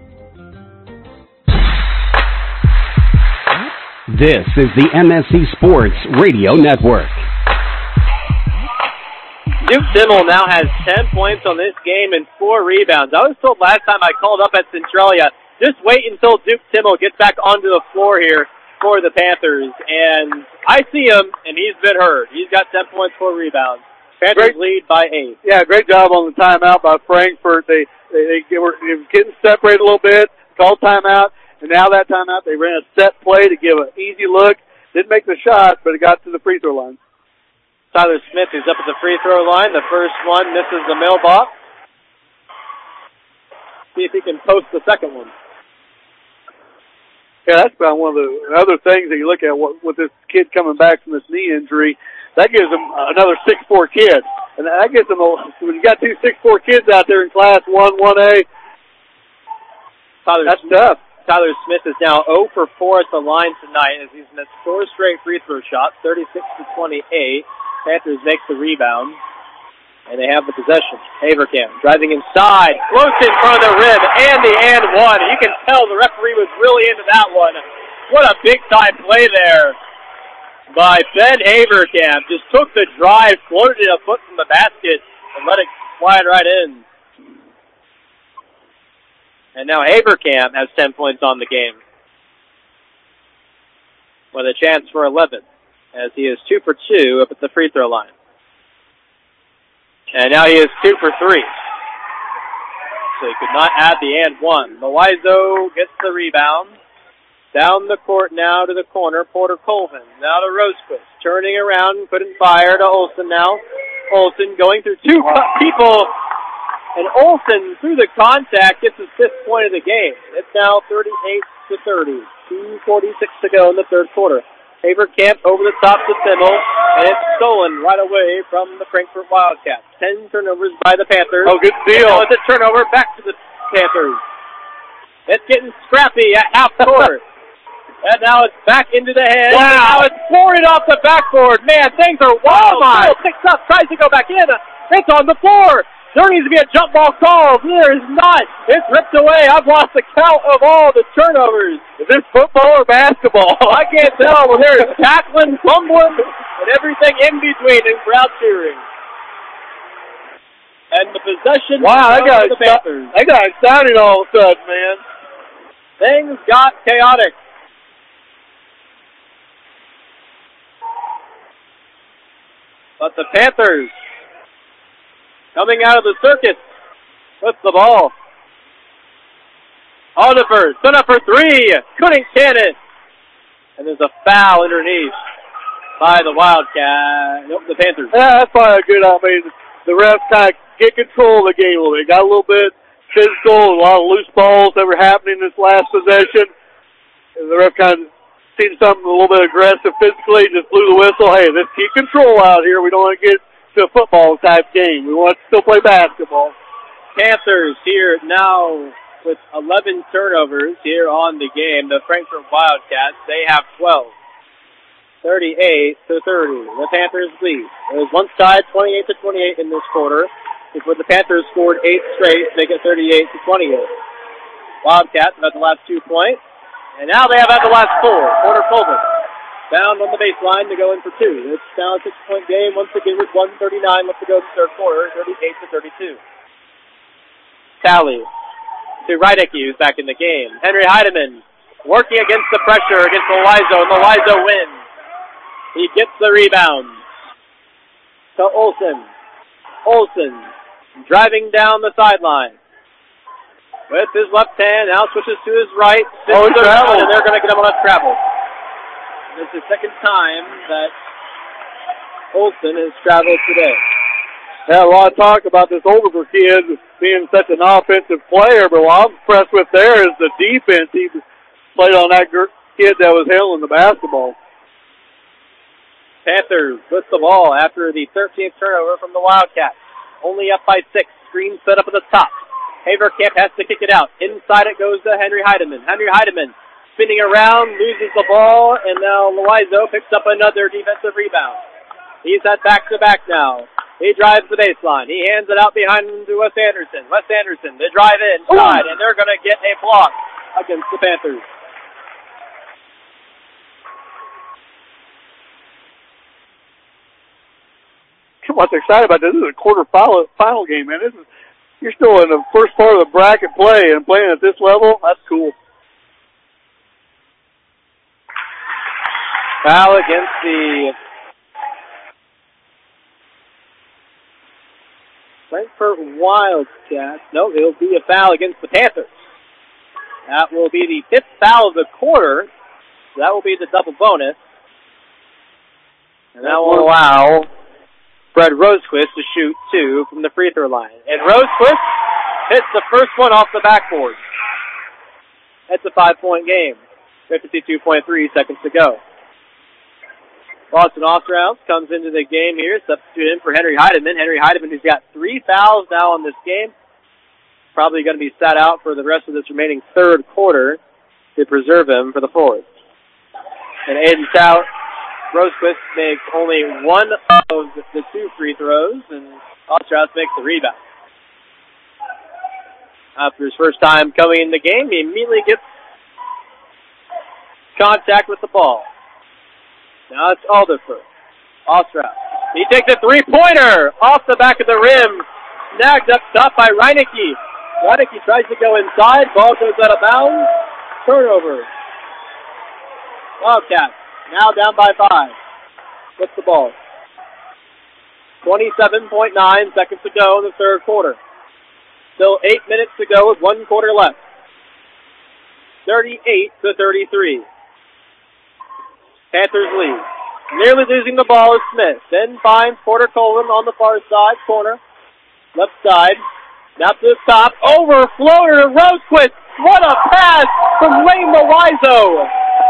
This is the M S C Sports Radio Network. Duke Simmel now has ten points on this game and four rebounds. I was told last time I called up at Centralia, just wait until Duke Simmel gets back onto the floor here for the Panthers. And I see him, and he's been hurt. He's got ten points, four rebounds. Panthers great. Lead by eight. Yeah, great job on the timeout by Frankfort. They, they, they were getting separated a little bit, called timeout. And now that timeout, they ran a set play to give an easy look. Didn't make the shot, but it got to the free throw line. Tyler Smith is up at the free throw line. The first one misses the mailbox. See if he can post the second one. Yeah, that's about one of the other things that you look at what, with this kid coming back from this knee injury. That gives him another six four kid. And that gives him, a, when you got two six four kids out there in Class one, one A, Tyler That's Smith, tough. Tyler Smith is now zero for four at the line tonight as he's missed four straight free throw shots, thirty-six to twenty-eight. Panthers make the rebound, and they have the possession. Haverkamp driving inside, close in front of the rim, and the and one. You can tell the referee was really into that one. What a big-time play there by Ben Haverkamp. Just took the drive, floated it a foot from the basket, and let it slide right in. And now Haverkamp has ten points on the game, with a chance for eleven, as he is two for two up at the free throw line. And now he is two for three. So he could not add the and one. Loizo gets the rebound. Down the court now to the corner. Porter Colvin. Now to Rosequist. Turning around, putting fire to Olsen now. Olsen going through two people. And Olsen, through the contact, gets his fifth point of the game. It's now thirty-eight to thirty. two forty-six to go in the third quarter. Haverkamp over the top to Simmel, and it's stolen right away from the Frankfort Wildcats. Ten turnovers by the Panthers. Oh, good steal. And now it's a turnover back to the Panthers. It's getting scrappy at half court. And now it's back into the head. Wow. Now it's pouring off the backboard. Man, things are wild. Still picks up, tries to go back in. It's on the floor. There needs to be a jump ball call. There is not. It's ripped away. I've lost the count of all the turnovers. Is this football or basketball? I can't tell. Well, there is tackling, fumbling, and everything in between, and crowd cheering. And the possession wow, that got, the Panthers. that got exciting all of a sudden, man. Things got chaotic. But the Panthers, coming out of the circus, with the ball. Oliver, set up for three. Couldn't can it. And there's a foul underneath by the Wildcat. Nope, the Panthers. Yeah, that's probably a good, I mean, the refs kind of get control of the game a little bit. Got a little bit physical, a lot of loose balls that were happening this last possession. And the ref kind of seen something a little bit aggressive physically, just blew the whistle. Hey, let's keep control out here. We don't want to get to a football type game. We want to still play basketball. Panthers here now with eleven turnovers here on the game. The Frankfort Wildcats, they have twelve. thirty-eight to thirty. The Panthers lead. It was one side, twenty-eight to twenty-eight in this quarter, before the Panthers scored eight straight, make it thirty-eight to twenty-eight. Wildcats have had the last two points, and now they have had the last four. Porter Colvin bound on the baseline to go in for two. It's now a six-point game. Once again with one thirty-nine left to go in the third quarter, thirty-eight to thirty-two. Tally to Reidecke, who's back in the game. Henry Heidemann working against the pressure against Loizo, and Loizo wins. He gets the rebound to Olsen. Olsen driving down the sideline with his left hand. Now switches to his right. Oh, the run, and they're going to get him on a travel. It's the second time that Olsen has traveled today. Had a lot of talk about this Oldenburg kid being such an offensive player, but what I'm impressed with there is the defense. He played on that kid that was handling the basketball. Panthers with the ball after the thirteenth turnover from the Wildcats. Only up by six. Screen set up at the top. Haverkamp has to kick it out. Inside it goes to Henry Heidemann. Henry Heidemann spinning around, loses the ball, and now Loizo picks up another defensive rebound. He's at back-to-back now. He drives the baseline. He hands it out behind to Wes Anderson. Wes Anderson, they drive inside, and they're going to get a block against the Panthers. What's exciting about this, this is a quarter final, final game, man. This is, you're still in the first part of the bracket play, and playing at this level, that's cool. Foul against the Frankfort Wildcats. No, it'll be a foul against the Panthers. That will be the fifth foul of the quarter. So that will be the double bonus. And that will allow Fred Rosequist to shoot two from the free throw line. And Rosequist hits the first one off the backboard. That's a five-point game. fifty-two point three seconds to go. Boston Osterhouse comes into the game here, substitute in for Henry Heidemann. Henry Heidemann, who's got three fouls now in this game. probably going to be sat out for the rest of this remaining third quarter to preserve him for the fourth. And Aiden Stout, Rosequist makes only one of the two free throws, and Osterhaus makes the rebound. After his first time coming in the game, he immediately gets contact with the ball. Now it's Alderfer. Osterhaus. He takes a three-pointer off the back of the rim. Snagged up top by Reinecke. Reinecke tries to go inside. Ball goes out of bounds. Turnover. Wildcats now down by five. With the ball. twenty-seven point nine seconds to go in the third quarter. Still eight minutes to go with one quarter left. thirty-eight to thirty-three. Panthers lead. Nearly losing the ball is Smith. Then finds Porter Colvin on the far side corner. Left side. Now to the top. Over floater to Rosequist. What a pass from Lane Mawizo.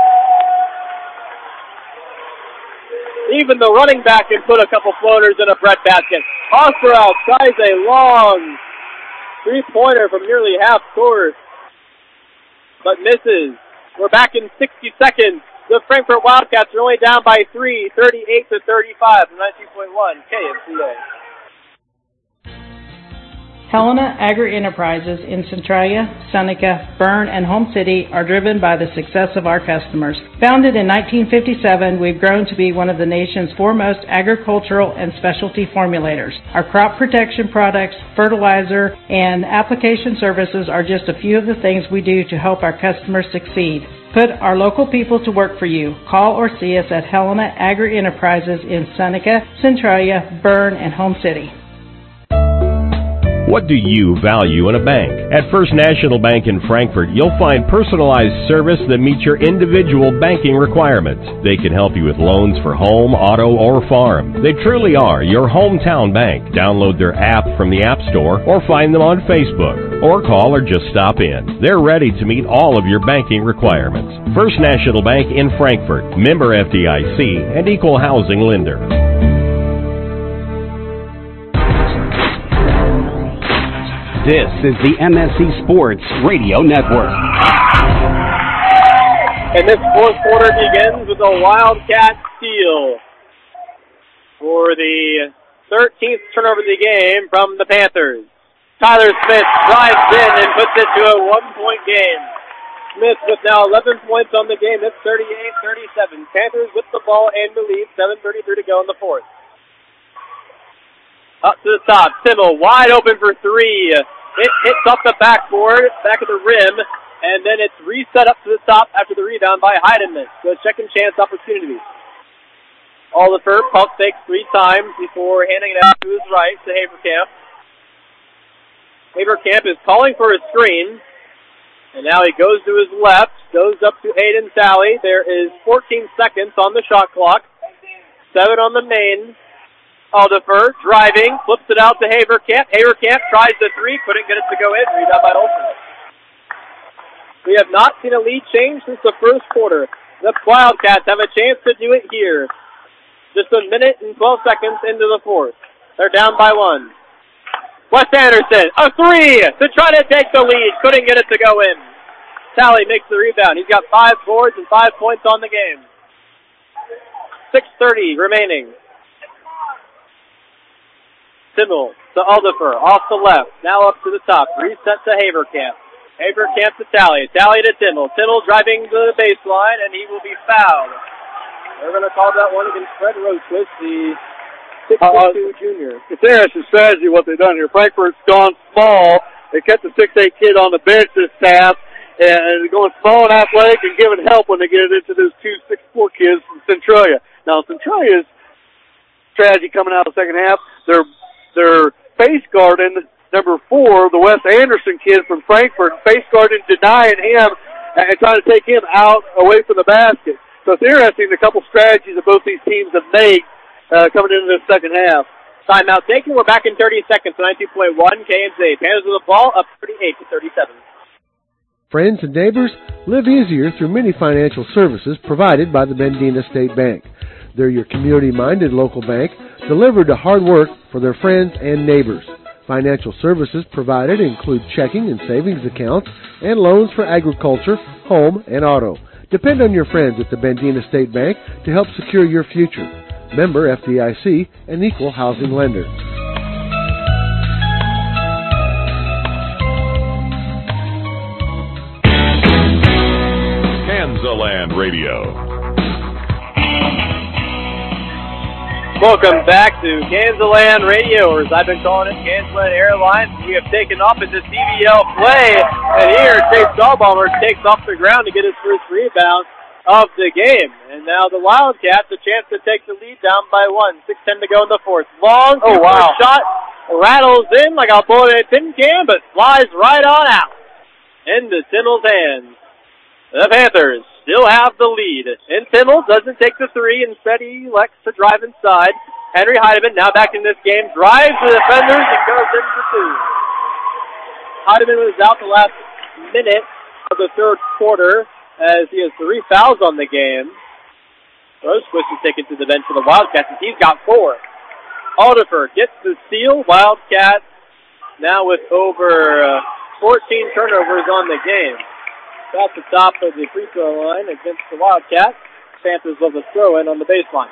Even the running back can put a couple floaters in a bread basket. Osterhaus tries a long three-pointer from nearly half court, but misses. We're back in sixty seconds. The Frankfort Wildcats are only down by three, thirty-eight to thirty-five, from nineteen point one K M C A. Helena Agri-Enterprises in Centralia, Seneca, Berne, and Home City are driven by the success of our customers. Founded in nineteen fifty-seven, we've grown to be one of the nation's foremost agricultural and specialty formulators. Our crop protection products, fertilizer, and application services are just a few of the things we do to help our customers succeed. Put our local people to work for you. Call or see us at Helena Agri-Enterprises in Seneca, Centralia, Berne, and Home City. What do you value in a bank? At First National Bank in Frankfort, you'll find personalized service that meets your individual banking requirements. They can help you with loans for home, auto, or farm. They truly are your hometown bank. Download their app from the App Store or find them on Facebook. Or call or just stop in. They're ready to meet all of your banking requirements. First National Bank in Frankfort, member F D I C and equal housing lender. This is the M S C Sports Radio Network. And this fourth quarter begins with a Wildcat steal for the thirteenth turnover of the game from the Panthers. Tyler Smith drives in and puts it to a one-point game. Smith with now eleven points on the game. It's thirty-eight thirty-seven. Panthers with the ball and the lead. seven thirty-three to go in the fourth. Up to the top. Simmel wide open for three. It hits off the backboard, back of the rim, and then it's reset up to the top after the rebound by Heidemann. So a second chance opportunity. Oliver pump fakes three times before handing it out to his right to Haverkamp. Haverkamp is calling for a screen, and now he goes to his left, goes up to Aiden Sally. There is fourteen seconds on the shot clock. Seven on the main. Alderfer driving, flips it out to Haverkamp. Haverkamp tries the three, couldn't get it to go in. Rebound by Olsen. We have not seen a lead change since the first quarter. The Wildcats have a chance to do it here. Just a minute and twelve seconds into the fourth. They're down by one. Wes Anderson, a three to try to take the lead. Couldn't get it to go in. Talley makes the rebound. He's got five boards and five points on the game. six thirty remaining. Simmel to Alderfer, off the left, now up to the top, reset to Haverkamp. Haverkamp to Talley, Talley to Timmel. Timmel driving to the baseline, and he will be fouled. They're going to call that one against Fred Rosequist, the six foot two uh, junior. It's interesting strategy what they've done here. Frankfurt's gone small. They kept the six eight kid on the bench this half, and going small and athletic and giving help when they get it into those two six four kids from Centralia. Now, Centralia's strategy coming out of the second half, they're They're face guarding number four, the Wes Anderson kid from Frankfort, face guarding, denying him, and trying to take him out away from the basket. So it's interesting the couple strategies that both these teams have made uh, coming into the second half. Timeout taken. We're back in thirty seconds. nineteen point one K M C. Panthers with the ball up thirty-eight to thirty-seven. Friends and neighbors, live easier through many financial services provided by the Mendina State Bank. They're your community-minded local bank, delivered to hard work for their friends and neighbors. Financial services provided include checking and savings accounts and loans for agriculture, home, and auto. Depend on your friends at the Bendina State Bank to help secure your future. Member F D I C, an equal housing lender. Kansaland Radio. Welcome back to Kansaland Radio, or as I've been calling it, Kansaland Airlines. We have taken off into C B L play, and here Chase Dahlbaumer takes off the ground to get his first rebound of the game. And now the Wildcats a chance to take the lead down by one. six ten to go in the fourth. Long oh, wow. shot rattles in like a bullet in a tin can, but flies right on out into Timmel's hands. The Panthers still have the lead. And Timmel doesn't take the three. Instead, he elects to drive inside. Henry Heidemann now back in this game. Drives the defenders and goes in for two. Heidemann was out the last minute of the third quarter as he has three fouls on the game. Rosquist is taken to the bench for the Wildcats, and he's got four. Alderfer gets the steal. Wildcats now with over uh, fourteen turnovers on the game. At the top of the free throw line against the Wildcats. Panthers will have a throw in on the baseline.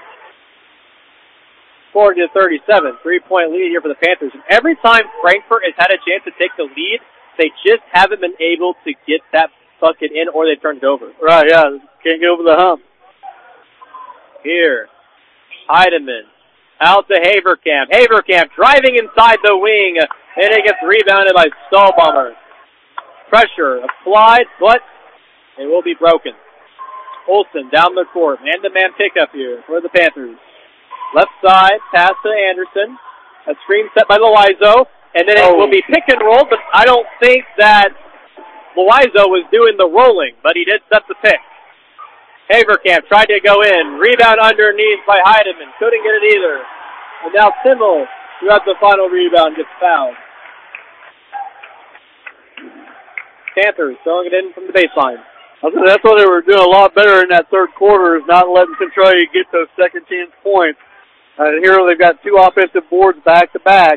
forty to thirty-seven. Three-point lead here for the Panthers. And every time Frankfurt has had a chance to take the lead, they just haven't been able to get that bucket in, or they turned it over. Right, yeah. Can't get over the hump. Here, Heidemann out to Haverkamp. Haverkamp driving inside the wing, and it gets rebounded by Stahlbaumer. Pressure applied, but it will be broken. Olsen down the court. Man-to-man pickup here for the Panthers. Left side, pass to Anderson. A screen set by Loizo. And then it oh. will be pick and roll, but I don't think that Loizo was doing the rolling, but he did set the pick. Haverkamp tried to go in. Rebound underneath by Heidemann. Couldn't get it either. And now Timmel, who has the final rebound, gets fouled. Panthers throwing it in from the baseline. That's what they were doing a lot better in that third quarter, is not letting Centralia get those second chance points. Uh, here they've got two offensive boards back to back.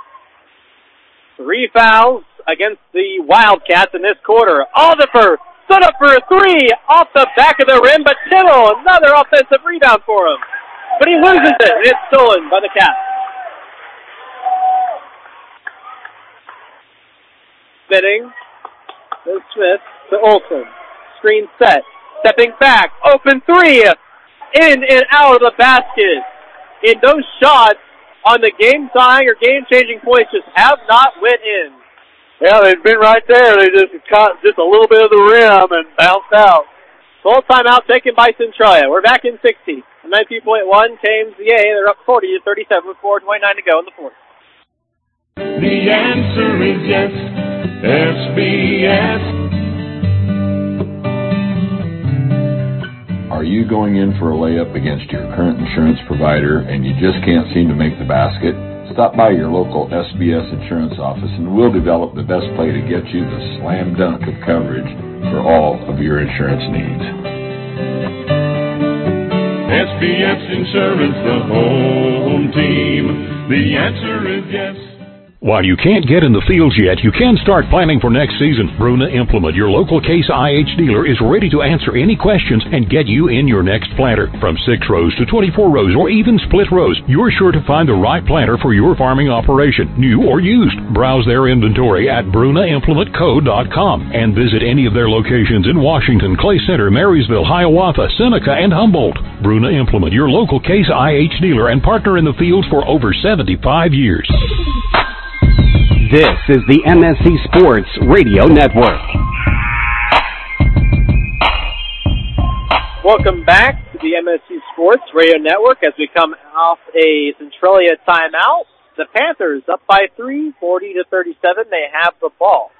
Three fouls against the Wildcats in this quarter. Alderfer stood up for a three off the back of the rim, but Tittle, another offensive rebound for him. But he loses it, and it's stolen by the Cats. Spinning. To Smith to Olsen. Screen set. Stepping back. Open three. In and out of the basket. And those shots on the game-tying or game-changing points just have not went in. Yeah, they've been right there. They just caught just a little bit of the rim and bounced out. Full timeout taken by Centralia. We're back in sixty. nineteen point one, K M Z A. They're up forty to thirty-seven with four twenty-nine to go in the fourth. The answer is yes. S B S. Are you going in for a layup against your current insurance provider and you just can't seem to make the basket? Stop by your local S B S insurance office and we'll develop the best play to get you the slam dunk of coverage for all of your insurance needs. S B S Insurance, the home team. The answer is yes. While you can't get in the fields yet, you can start planning for next season. Bruna Implement, your local Case I H dealer, is ready to answer any questions and get you in your next planter. From six rows to twenty-four rows or even split rows, you're sure to find the right planter for your farming operation, new or used. Browse their inventory at bruna implement co dot com and visit any of their locations in Washington, Clay Center, Marysville, Hiawatha, Seneca, and Humboldt. Bruna Implement, your local Case I H dealer and partner in the fields for over seventy-five years. This is the M S C Sports Radio Network. Welcome back to the M S C Sports Radio Network as we come off a Centralia timeout. The Panthers up by three, forty to thirty-seven. They have the ball.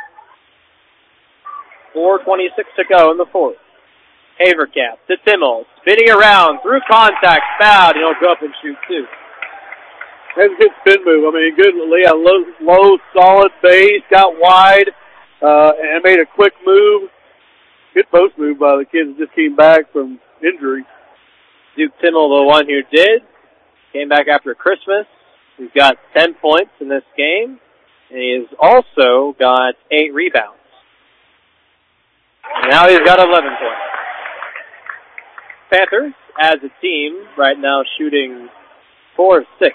four twenty-six to go in the fourth. Haverkamp to Timmel, spinning around through contact, fouled, and he'll go up and shoot two. That's a good spin move. I mean, good, yeah, low, low, solid base, got wide, uh, and made a quick move. Good post move by the kids that just came back from injury. Duke Timmel, the one who did, came back after Christmas. He's got ten points in this game. And he's also got eight rebounds. And now he's got eleven points. Panthers, as a team, right now shooting four of six.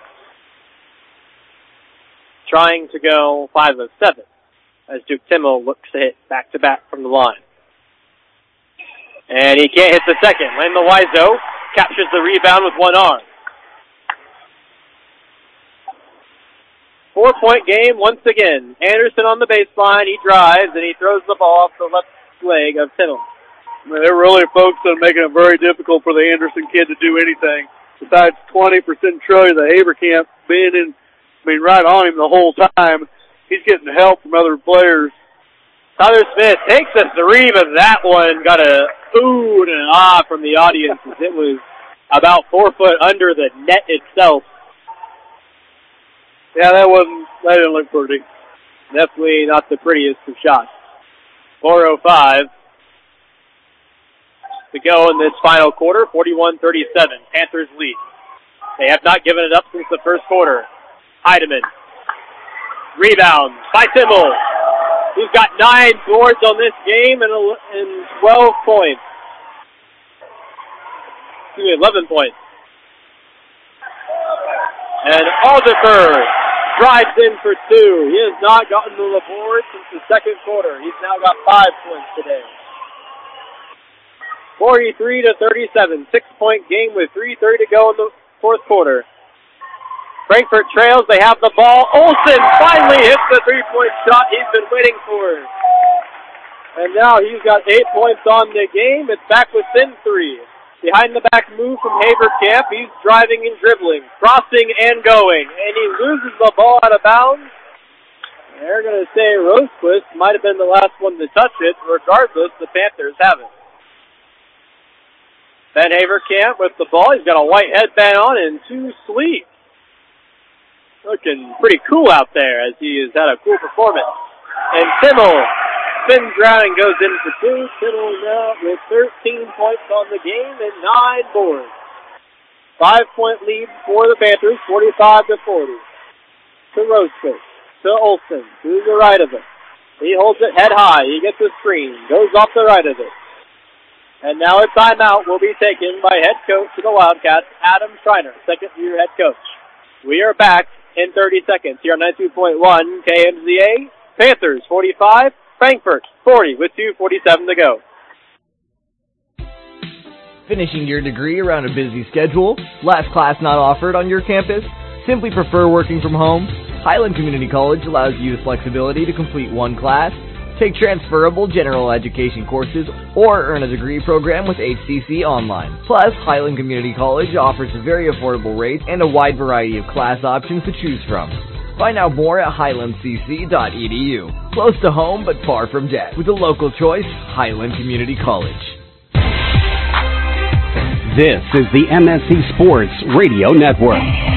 Trying to go five of seven as Duke Timmel looks to hit back-to-back from the line. And he can't hit the second. Landon Wiseau captures the rebound with one arm. Four-point game once again. Anderson on the baseline. He drives, and he throws the ball off the left leg of Timmel. I mean, they're really focused on making it very difficult for the Anderson kid to do anything. Besides twenty percent Troy, the Haverkamp being in, I mean, right on him the whole time. He's getting help from other players. Tyler Smith takes a three, but that one got a ooh and an ah from the audience as it was about four foot under the net itself. Yeah, that wasn't, that didn't look pretty. Definitely not the prettiest of shots. four oh five to go in this final quarter, forty-one thirty-seven. Panthers lead. They have not given it up since the first quarter. Heidemann. Rebound by Timmel, who's got nine boards on this game and, and twelve points. Excuse me, eleven points. And Alderfer drives in for two. He has not gotten to the board since the second quarter. He's now got five points today. forty-three to thirty-seven. Six-point game with three thirty to go in the fourth quarter. Frankfurt trails. They have the ball. Olsen finally hits the three-point shot he's been waiting for. And now he's got eight points on the game. It's back within three. Behind the back move from Haverkamp. He's driving and dribbling, crossing and going. And he loses the ball out of bounds. They're going to say Rosequist might have been the last one to touch it. Regardless, the Panthers have it. Ben Haverkamp with the ball. He's got a white headband on and two sleeves. Looking pretty cool out there as he has had a cool performance. And Timmel spins around and goes in for two. Timmel now with thirteen points on the game and nine boards. Five-point lead for the Panthers, forty-five to forty. To Rosequist, to Olsen, to the right of it. He holds it head high. He gets a screen, goes off the right of it. And now a timeout will be taken by head coach of the Wildcats, Adam Schreiner, second-year head coach. We are back in thirty seconds here on ninety-two point one K M Z A. Panthers forty-five, Frankfurt forty with two forty-seven to go. Finishing your degree around a busy schedule? Last class not offered on your campus? Simply prefer working from home? Highland Community College allows you the flexibility to complete one class, take transferable general education courses, or earn a degree program with H C C Online. Plus, Highland Community College offers a very affordable rates and a wide variety of class options to choose from. Find out more at highland c c dot e d u. Close to home but far from debt. With a local choice, Highland Community College. This is the M S C Sports Radio Network.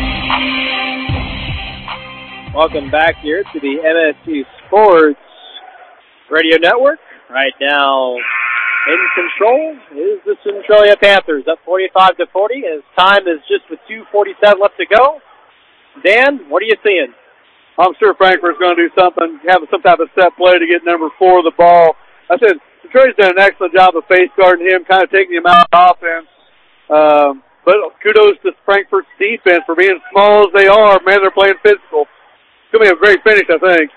Welcome back here to the M S C Sports Radio Network. Right now, in control is the Centralia Panthers, up forty-five to forty, as time is just with two forty-seven left to go. Dan, what are you seeing? I'm sure Frankfurt's going to do something, have some type of set play to get number four of the ball. I said Centralia's done an excellent job of face guarding him, kind of taking him out of offense. Um, but kudos to Frankfurt's defense for being small as they are. Man, they're playing physical. It's going to be a great finish, I think.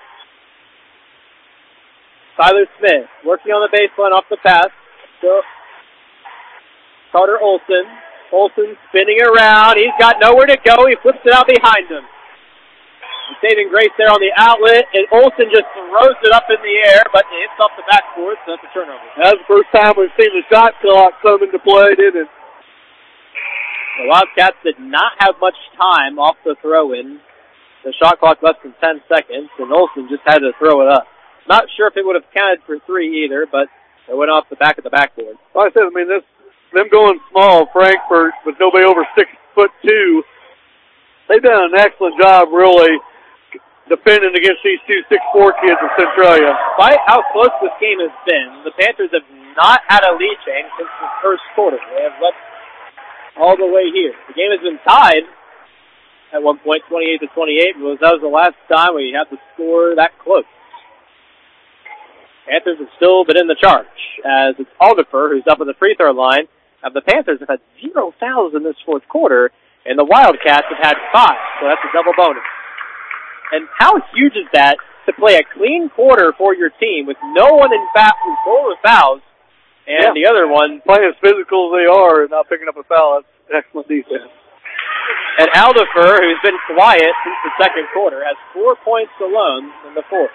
Tyler Smith working on the baseline off the pass. So Carter Olsen. Olsen spinning around. He's got nowhere to go. He flips it out behind him. Saving grace there on the outlet, and Olsen just throws it up in the air, but it hits off the backboard, so that's a turnover. That's the first time we've seen the shot clock come into play, didn't it? The Wildcats did not have much time off the throw-in. The shot clock less than ten seconds, and Olsen just had to throw it up. Not sure if it would have counted for three either, but it went off the back of the backboard. Like I said, I mean, this them going small, Frankfurt, with nobody over six foot two, they've done an excellent job, really, defending against these two six four kids in Centralia. Despite how close this game has been, the Panthers have not had a lead change since the first quarter. They have left all the way here. The game has been tied at one point, twenty-eight to twenty-eight, because that was the last time we had to score that close. Panthers have still been in the charge, as it's Aldifer who's up at the free throw line. Now, the Panthers have had zero fouls in this fourth quarter, and the Wildcats have had five, so that's a double bonus. And how huge is that to play a clean quarter for your team with no one in foul, with fouls, and yeah. the other one playing as physical as they are and not picking up a foul? That's excellent defense. And Aldifer, who's been quiet since the second quarter, has four points alone in the fourth.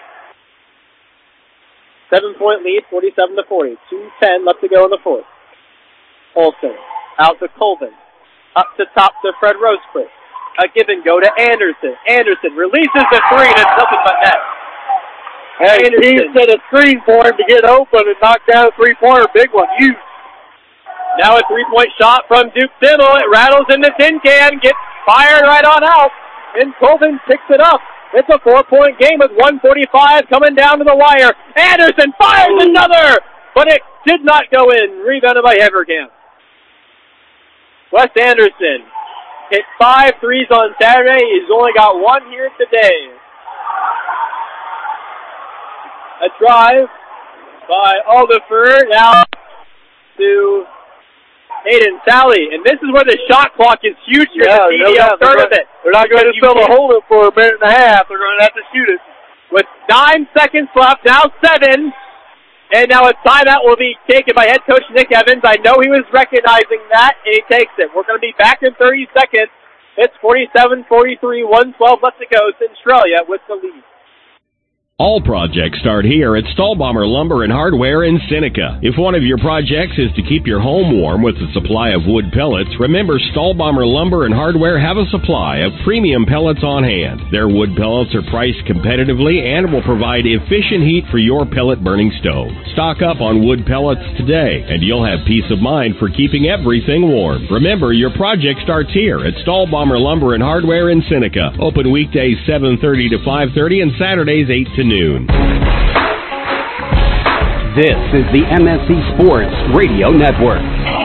Seven-point lead, forty-seven to forty. two ten left to go in the fourth. Olsen out to Colvin. Up to top to Fred Rosequist. A give and go to Anderson. Anderson releases the three, and it's nothing but net. Hey, he set a screen for him to get open and knock down a three-pointer. Big one, huge. Now a three-point shot from Duke Dimmel. It rattles in the tin can, gets fired right on out, and Colvin picks it up. It's a four-point game with one forty-five coming down to the wire. Anderson fires another, but it did not go in. Rebounded by Evergamp. Wes Anderson hit five threes on Saturday. He's only got one here today. A drive by Aldifer now to Hayden Sally. And this is where the shot clock is huge here yeah, in the T D L no tournament. They're not going to be able to hold it for a minute and a half. They're going to have to shoot it. With nine seconds left, now seven. And now a timeout will be taken by head coach Nick Evans. I know he was recognizing that, and he takes it. We're going to be back in thirty seconds. It's forty-seven forty-three, one twelve left to go. Centralia with the lead. All projects start here at Stahlbomber Lumber and Hardware in Seneca. If one of your projects is to keep your home warm with a supply of wood pellets, remember Stahlbomber Lumber and Hardware have a supply of premium pellets on hand. Their wood pellets are priced competitively and will provide efficient heat for your pellet burning stove. Stock up on wood pellets today, and you'll have peace of mind for keeping everything warm. Remember, your project starts here at Stahlbomber Lumber and Hardware in Seneca. Open weekdays seven thirty to five thirty and Saturdays eight to noon. This is the M S C Sports Radio Network.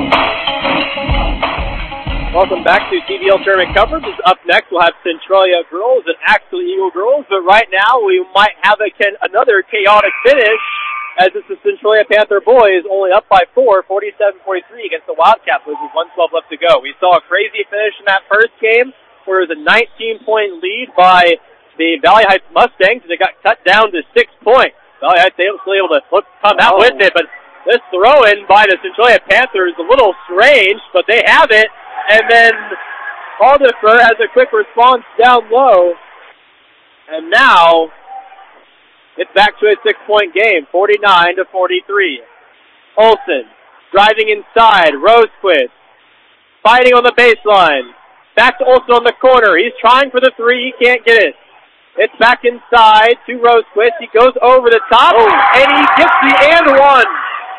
Welcome back to T V L Tournament coverage. Up next, we'll have Centralia girls and Axel Eagle girls. But right now, we might have a, another chaotic finish, as it's the Centralia Panther boys only up by four, forty-seven forty-three against the Wildcats with one twelve left to go. We saw a crazy finish in that first game, where it was a nineteen-point lead by the Valley Heights Mustangs, and it got cut down to six points. Valley Heights was able to flip, come out oh. with it, but this throw-in by the Centralia Panthers is a little strange, but they have it. And then Aldifer has a quick response down low, and now it's back to a six-point game, forty-nine to forty-three. Olsen driving inside, Rosequist fighting on the baseline. Back to Olsen on the corner. He's trying for the three. He can't get it. It's back inside to Rosequist. He goes over the top, oh. and he gets the and one.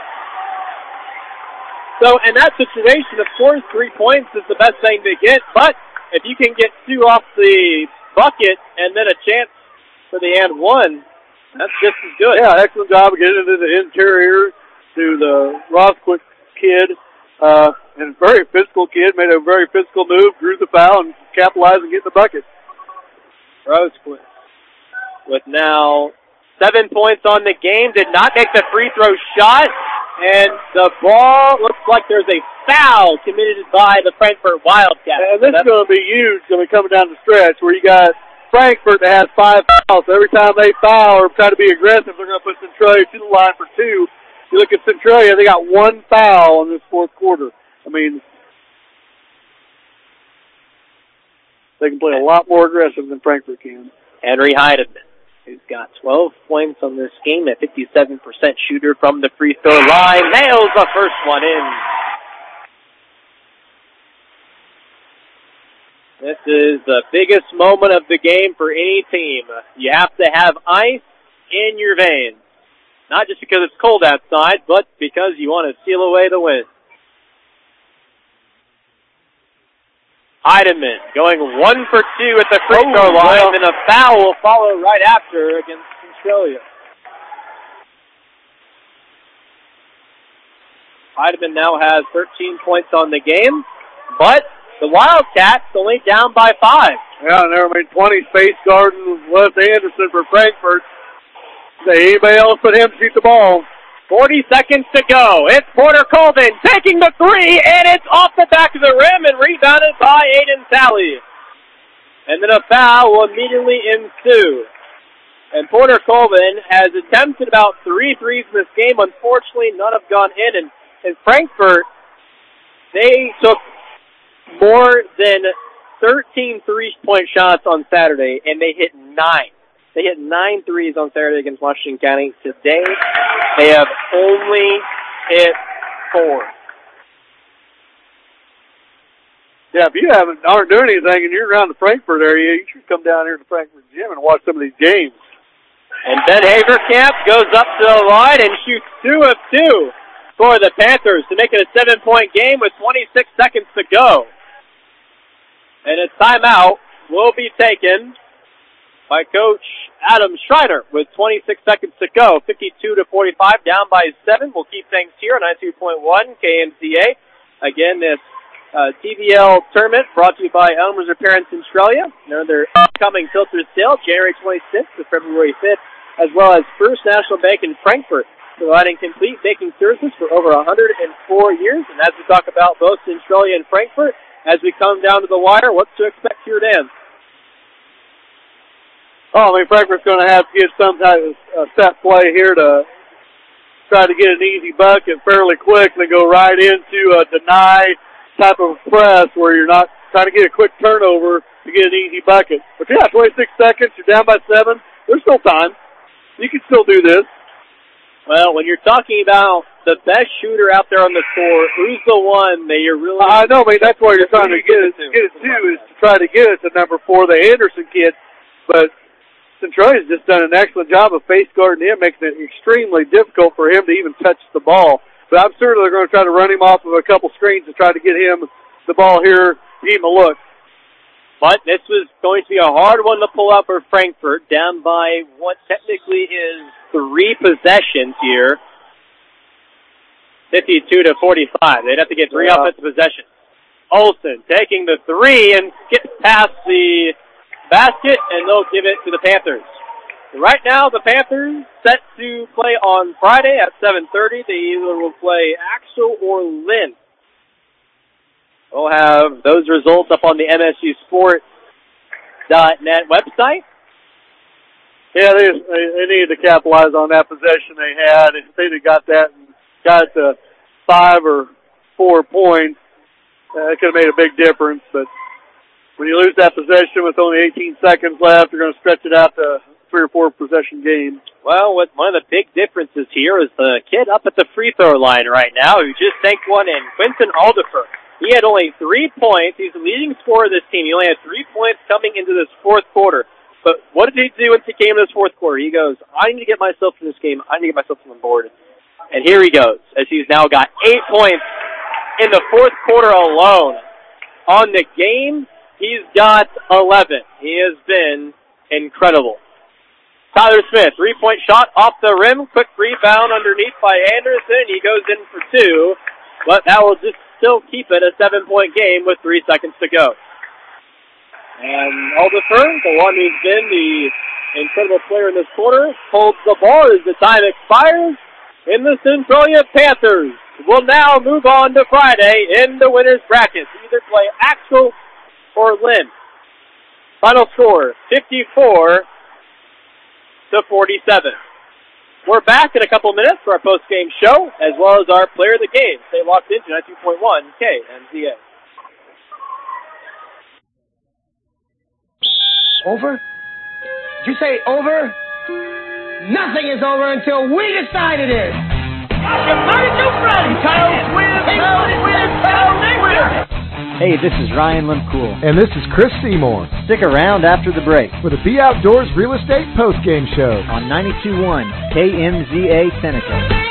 So in that situation, of course, three points is the best thing to get. But if you can get two off the bucket and then a chance for the and one, that's just as good. Yeah, excellent job of getting into the interior to the Rosequist kid. Uh, and a very physical kid, made a very physical move, drew the foul, and capitalized and get the bucket. Rosequist with now seven points on the game, did not make the free throw shot, and the ball looks like there's a foul committed by the Frankfort Wildcats. And this is going to be huge, going to be coming down the stretch, where you got Frankfort that has five fouls. So every time they foul or try to be aggressive, they're going to put Centralia to the line for two. You look at Centralia, they got one foul in this fourth quarter. I mean, they can play a lot more aggressive than Frankfort can. Henry Heidemann, who's got twelve points on this game, a fifty-seven percent shooter from the free throw line, nails the first one in. This is the biggest moment of the game for any team. You have to have ice in your veins. Not just because it's cold outside, but because you want to seal away the wind. Heidemann going one for two at the free throw oh, line, well. and a foul will follow right after against Centralia. Heidemann now has thirteen points on the game, but The Wildcats only down by five. Yeah, and there made twenty Space Garden, Wes Anderson for Frankfort. Say anybody else but him shoot the ball. forty seconds to go. It's Porter Colvin taking the three, and it's off the back of the rim and rebounded by Aiden Talley. And then a foul will immediately ensue. And Porter Colvin has attempted about three threes in this game. Unfortunately, none have gone in. And in Frankfort, they took more than thirteen three-point shots on Saturday, and they hit nine. They hit nine threes on Saturday against Washington County. Today, they have only hit four. Yeah, if you haven't aren't doing anything and you're around the Frankfort area, you should come down here to the Frankfort gym and watch some of these games. And Ben Haverkamp goes up to the line and shoots two of two for the Panthers to make it a seven-point game with twenty-six seconds to go. And a timeout will be taken by Coach Adam Schreiner with twenty-six seconds to go. fifty-two to forty-five, down by seven. We'll keep things here on ninety-two point one K M C A. Again, this uh, T V L tournament brought to you by Elmer's Repair in Centralia. They're their upcoming filter sale, January twenty-sixth to February fifth, as well as First National Bank in Frankfort, providing complete banking services for over one hundred four years. And as we talk about both Centralia and Frankfort, as we come down to the wire, what's to expect here, Dan? Oh, I mean, Frankfort's going to have to get some type of uh, set play here to try to get an easy bucket fairly quick and go right into a deny type of press where you're not trying to get a quick turnover to get an easy bucket. But yeah, twenty-six seconds, you're down by seven. There's still time. You can still do this. Well, when you're talking about the best shooter out there on the court, who's the one that you're really... I know, I mean, that's where you're trying to get it, get it to, is to try to get it to number four, the Anderson kid. But Centralia's just done an excellent job of face guarding him, making it extremely difficult for him to even touch the ball. But I'm sure they're going to try to run him off of a couple screens to try to get him the ball here, give him a look. But this was going to be a hard one to pull up for Frankfort, down by what technically is three possessions here. fifty-two to forty-five. They'd have to get three yeah. offensive possessions. Olsen taking the three and skips past the basket, and they'll give it to the Panthers. Right now, the Panthers set to play on Friday at seven thirty. They either will play Axel or Lynn. We'll have those results up on the M S U Sports dot net website. Yeah, they, they they needed to capitalize on that possession they had. If they'd have got that and got it to five or four points, uh, it could have made a big difference. But when you lose that possession with only eighteen seconds left, you're going to stretch it out to three or four possession game. Well, what, one of the big differences here is the kid up at the free throw line right now who just sank one in, Quentin Alderfer. He had only three points. He's the leading scorer of this team. He only had three points coming into this fourth quarter. But what did he do once he came into this fourth quarter? He goes, I need to get myself in this game. I need to get myself on the board. And here he goes, as he's now got eight points in the fourth quarter alone. On the game, he's got eleven. He has been incredible. Tyler Smith, three-point shot off the rim. Quick rebound underneath by Anderson. He goes in for two. But that will just still keep it a seven-point game with three seconds to go. And Alderfer, the one who's been the incredible player in this quarter, holds the ball as the time expires. In the Centralia Panthers will now move on to Friday in the winner's bracket. Either play Axel or Lynn. Final score, fifty-four to forty-seven. We're back in a couple minutes for our post-game show, as well as our player of the game. Stay locked into ninety-two point one K M Z A. Over? Did you say over? Nothing is over until we decide it is. Your money too Friday. Hey, this is Ryan Limcool. And this is Chris Seymour. Stick around after the break for the Be Outdoors Real Estate Postgame Show on ninety-two point one K M Z A Seneca.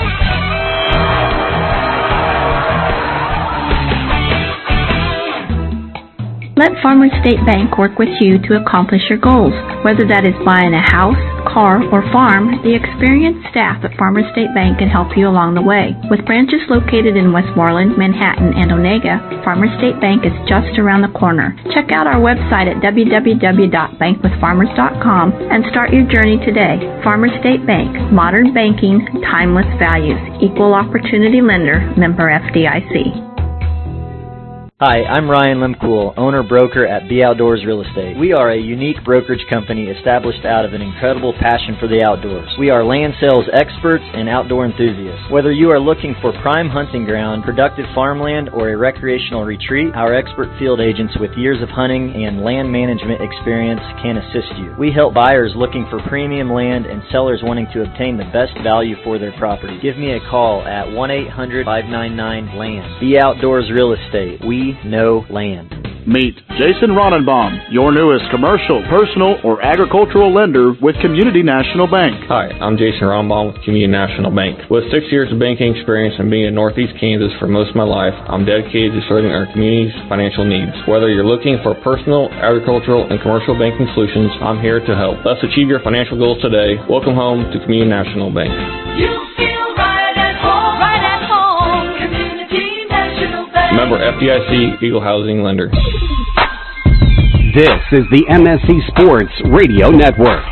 Let Farmers State Bank work with you to accomplish your goals. Whether that is buying a house, car, or farm, the experienced staff at Farmers State Bank can help you along the way. With branches located in Westmoreland, Manhattan, and Onega, Farmers State Bank is just around the corner. Check out our website at w w w dot bank with farmers dot com and start your journey today. Farmers State Bank, modern banking, timeless values, equal opportunity lender, member F D I C. Hi, I'm Ryan Lemcool, owner-broker at B Outdoors Real Estate. We are a unique brokerage company established out of an incredible passion for the outdoors. We are land sales experts and outdoor enthusiasts. Whether you are looking for prime hunting ground, productive farmland, or a recreational retreat, our expert field agents with years of hunting and land management experience can assist you. We help buyers looking for premium land and sellers wanting to obtain the best value for their property. Give me a call at one eight hundred, five nine nine, land. B Outdoors Real Estate. We know land. Meet Jason Ronenbaum, your newest commercial, personal, or agricultural lender with Community National Bank. Hi, I'm Jason Ronenbaum with Community National Bank. With six years of banking experience and being in Northeast Kansas for most of my life, I'm dedicated to serving our community's financial needs. Whether you're looking for personal, agricultural, and commercial banking solutions, I'm here to help. Let's achieve your financial goals today. Welcome home to Community National Bank. You feel right at home, right at home. Community National Bank. Member F D I C, Eagle Housing Lender. This is the M S C Sports Radio Network.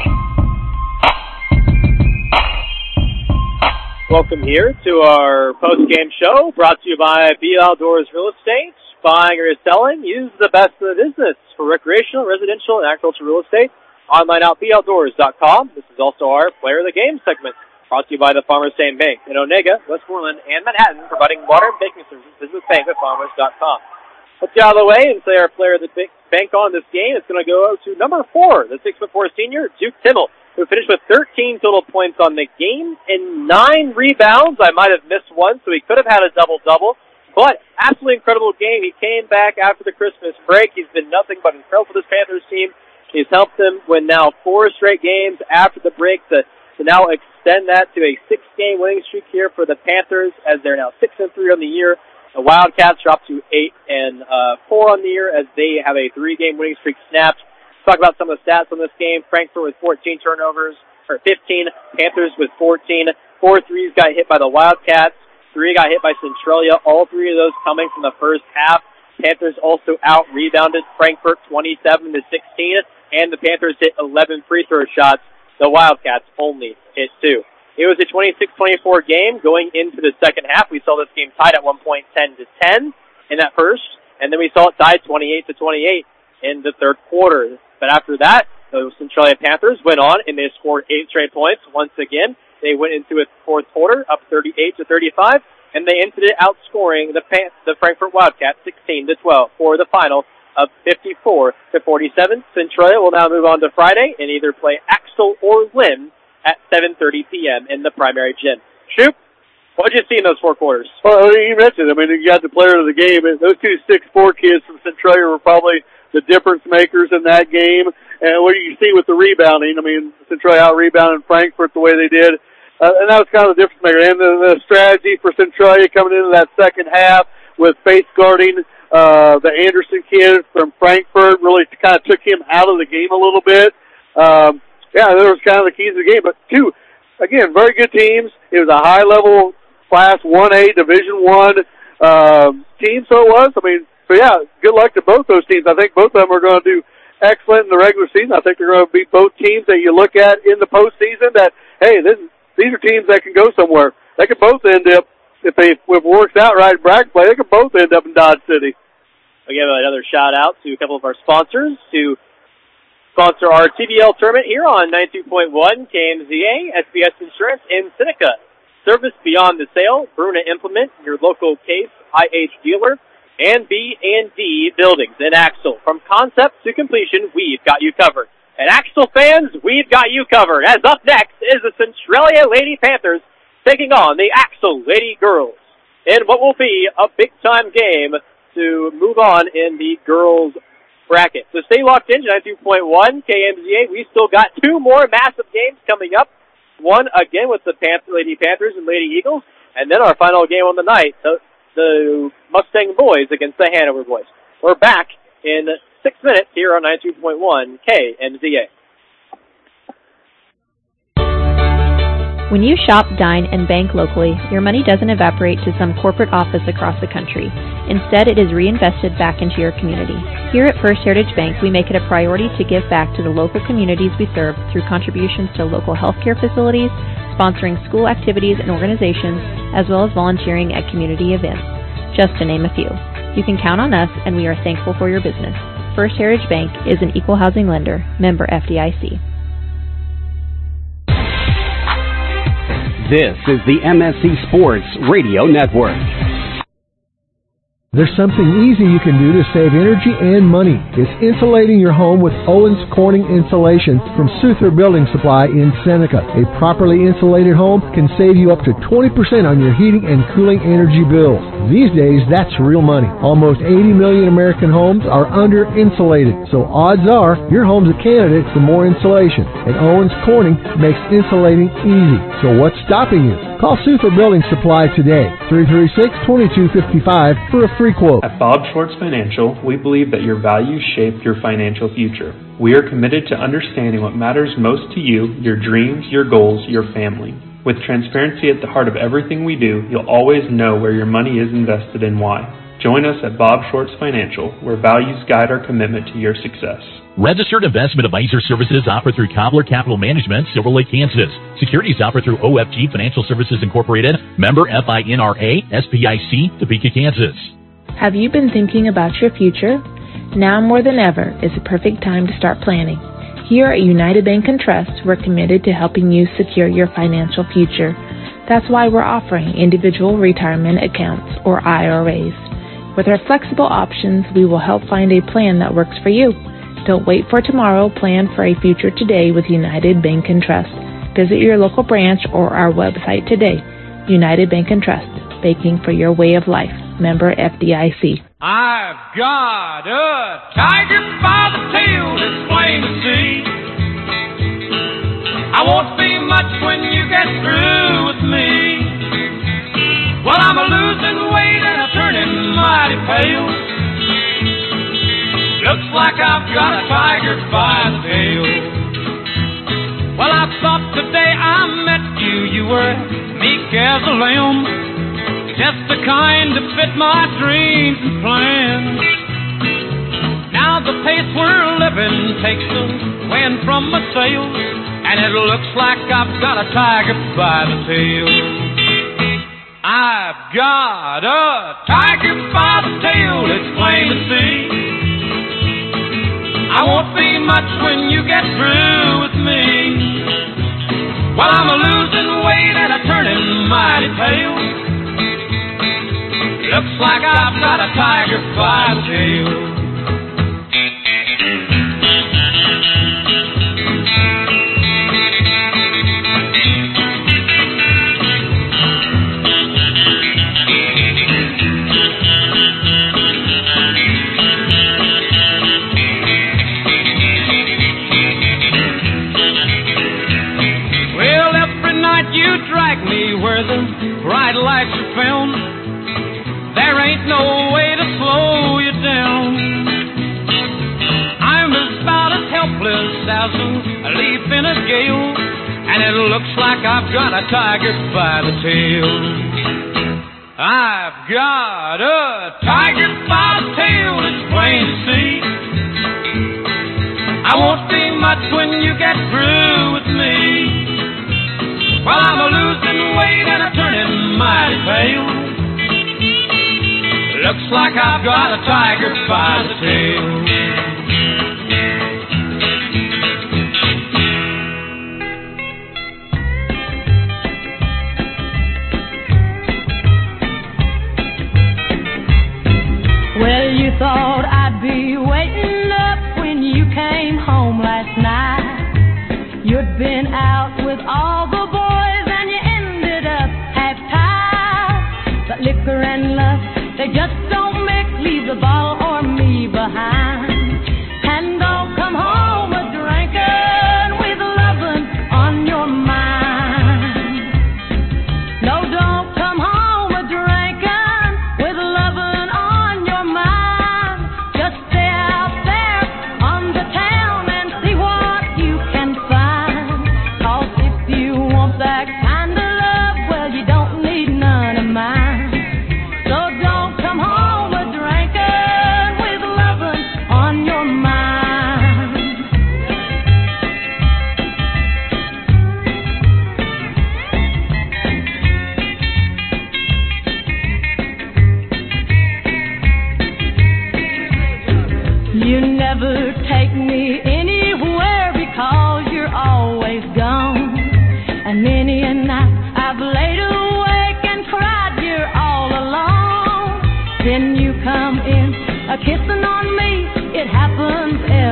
Welcome here to our post-game show, brought to you by B Outdoors Real Estate. Buying or selling, use the best in the business for recreational, residential, and agricultural real estate. Online out b outdoors dot com. This is also our Player of the Game segment, brought to you by the Farmers State Bank in Onega, Westmoreland, and Manhattan, providing modern banking services. Business bank at farmers dot com. Let's get out of the way and say our player of the bank on this game is going to go to number four, the six foot four senior, Duke Timmel, who finished with thirteen total points on the game and nine rebounds. I might have missed one, so he could have had a double-double. But absolutely incredible game. He came back after the Christmas break. He's been nothing but incredible for this Panthers team. He's helped them win now four straight games after the break to, to now extend that to a six-game winning streak here for the Panthers, as they're now six and three on the year. The Wildcats dropped to eight and uh, four on the year as they have a three-game winning streak snapped. Let's talk about some of the stats on this game. Frankfurt with fourteen turnovers, or fifteen. Panthers with fourteen. Four threes got hit by the Wildcats. Three got hit by Centralia. All three of those coming from the first half. Panthers also out-rebounded Frankfurt twenty-seven to sixteen, and the Panthers hit eleven free throw shots. The Wildcats only hit two. It was a twenty-six twenty-four game going into the second half. We saw this game tied at one point, ten to ten in that first, and then we saw it tied twenty-eight to twenty-eight in the third quarter. But after that, the Centralia Panthers went on and they scored eight straight points. Once again, they went into a fourth quarter up thirty-eight to thirty-five, and they ended it outscoring the Pan- the Frankfurt Wildcats sixteen to twelve for the final of fifty-four to forty-seven. Centralia will now move on to Friday and either play Axel or Lynn at seven thirty p.m. in the primary gym. Shoop, what did you see in those four quarters? Well, you mentioned, I mean, you got the player of the game. Those two six four kids from Centralia were probably the difference makers in that game. And what do you see with the rebounding? I mean, Centralia out-rebounded Frankfurt the way they did. Uh, and that was kind of the difference maker. And the, the strategy for Centralia coming into that second half with face guarding uh, the Anderson kid from Frankfurt really kind of took him out of the game a little bit. Um, Yeah, there was kind of the keys of the game. But, two, again, very good teams. It was a high-level Class one A, Division one um, team, so it was. I mean, so, yeah, good luck to both those teams. I think both of them are going to do excellent in the regular season. I think they're going to be both teams that you look at in the postseason that, hey, this, these are teams that can go somewhere. They could both end up, if, they, if it works out right in bracket play, they could both end up in Dodge City. I'll give another shout-out to a couple of our sponsors to sponsor our T B L tournament here on ninety-two point one K M Z A, S B S Insurance in Seneca. Service beyond the sale, Bruna Implement, your local Case I H dealer, and B and D Buildings in Axel. From concept to completion, we've got you covered. And Axel fans, we've got you covered. As up next is the Centralia Lady Panthers taking on the Axel Lady Girls in what will be a big-time game to move on in the girls' bracket. So stay locked in to ninety-two point one K M Z A. We still got two more massive games coming up. One again with the Panther, Lady Panthers and Lady Eagles, and then our final game on the night, the, the Mustang Boys against the Hanover Boys. We're back in six minutes here on ninety-two point one K M Z A. When you shop, dine, and bank locally, your money doesn't evaporate to some corporate office across the country. Instead, it is reinvested back into your community. Here at First Heritage Bank, we make it a priority to give back to the local communities we serve through contributions to local healthcare facilities, sponsoring school activities and organizations, as well as volunteering at community events, just to name a few. You can count on us, and we are thankful for your business. First Heritage Bank is an equal housing lender, member F D I C. This is the M S C Sports Radio Network. There's something easy you can do to save energy and money. It's insulating your home with Owens Corning insulation from Souther Building Supply in Seneca. A properly insulated home can save you up to twenty percent on your heating and cooling energy bills. These days, that's real money. Almost eighty million American homes are under insulated, so odds are your home's a candidate for more insulation. And Owens Corning makes insulating easy. So what's stopping you? Call Souther Building Supply today, three three six, two two five five for a free quote. At Bob Schwartz Financial, we believe that your values shape your financial future. We are committed to understanding what matters most to you, your dreams, your goals, your family. With transparency at the heart of everything we do, you'll always know where your money is invested and why. Join us at Bob Schwartz Financial, where values guide our commitment to your success. Registered investment advisor services offered through Cobbler Capital Management, Silver Lake, Kansas. Securities offered through O F G Financial Services Incorporated, member F I N R A, S P I C, Topeka, Kansas. Have you been thinking about your future? Now more than ever is the perfect time to start planning. Here at United Bank and Trust, we're committed to helping you secure your financial future. That's why we're offering individual retirement accounts, or I R As. With our flexible options, we will help find a plan that works for you. Don't wait for tomorrow. Plan for a future today with United Bank and Trust. Visit your local branch or our website today. United Bank and Trust, banking for your way of life. Member F D I C. I've got a tiger by the tail, it's plain to see. I won't be much when you get through with me. Well, I'm a losing weight and I'm turning mighty pale. Looks like I've got a tiger by the tail. Well, I thought the day I met you, you were meek as a lamb. Just the kind to fit my dreams and plans. Now the pace we're living takes the wind from my sails, and it looks like I've got a tiger by the tail. I've got a tiger by the tail, it's plain to see. I won't be much when you get through with me. Well, I'm a losing weight and a turning mighty pale. Looks like I've got a tiger by the tail. Well, every night you drag me where the bright lights are found. There ain't no way to slow you down. I'm about as helpless as a leaf in a gale, and it looks like I've got a tiger by the tail. I've got a tiger by the tail, it's plain to see. I won't be much when you get through with me. Well, I'm a losing weight and I'm turning mighty pale. Looks like I've got a tiger by the tail. Well, you thought I'd be waiting up when you came home last night. You'd been out with all the boys and you ended up half-tied. But liquor and lust, they just don't mix, leave the ball or me behind. And don't come home a drinking with lovin' on your mind. No, don't come home a drinking with lovin' on your mind. Just stay out there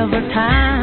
over time.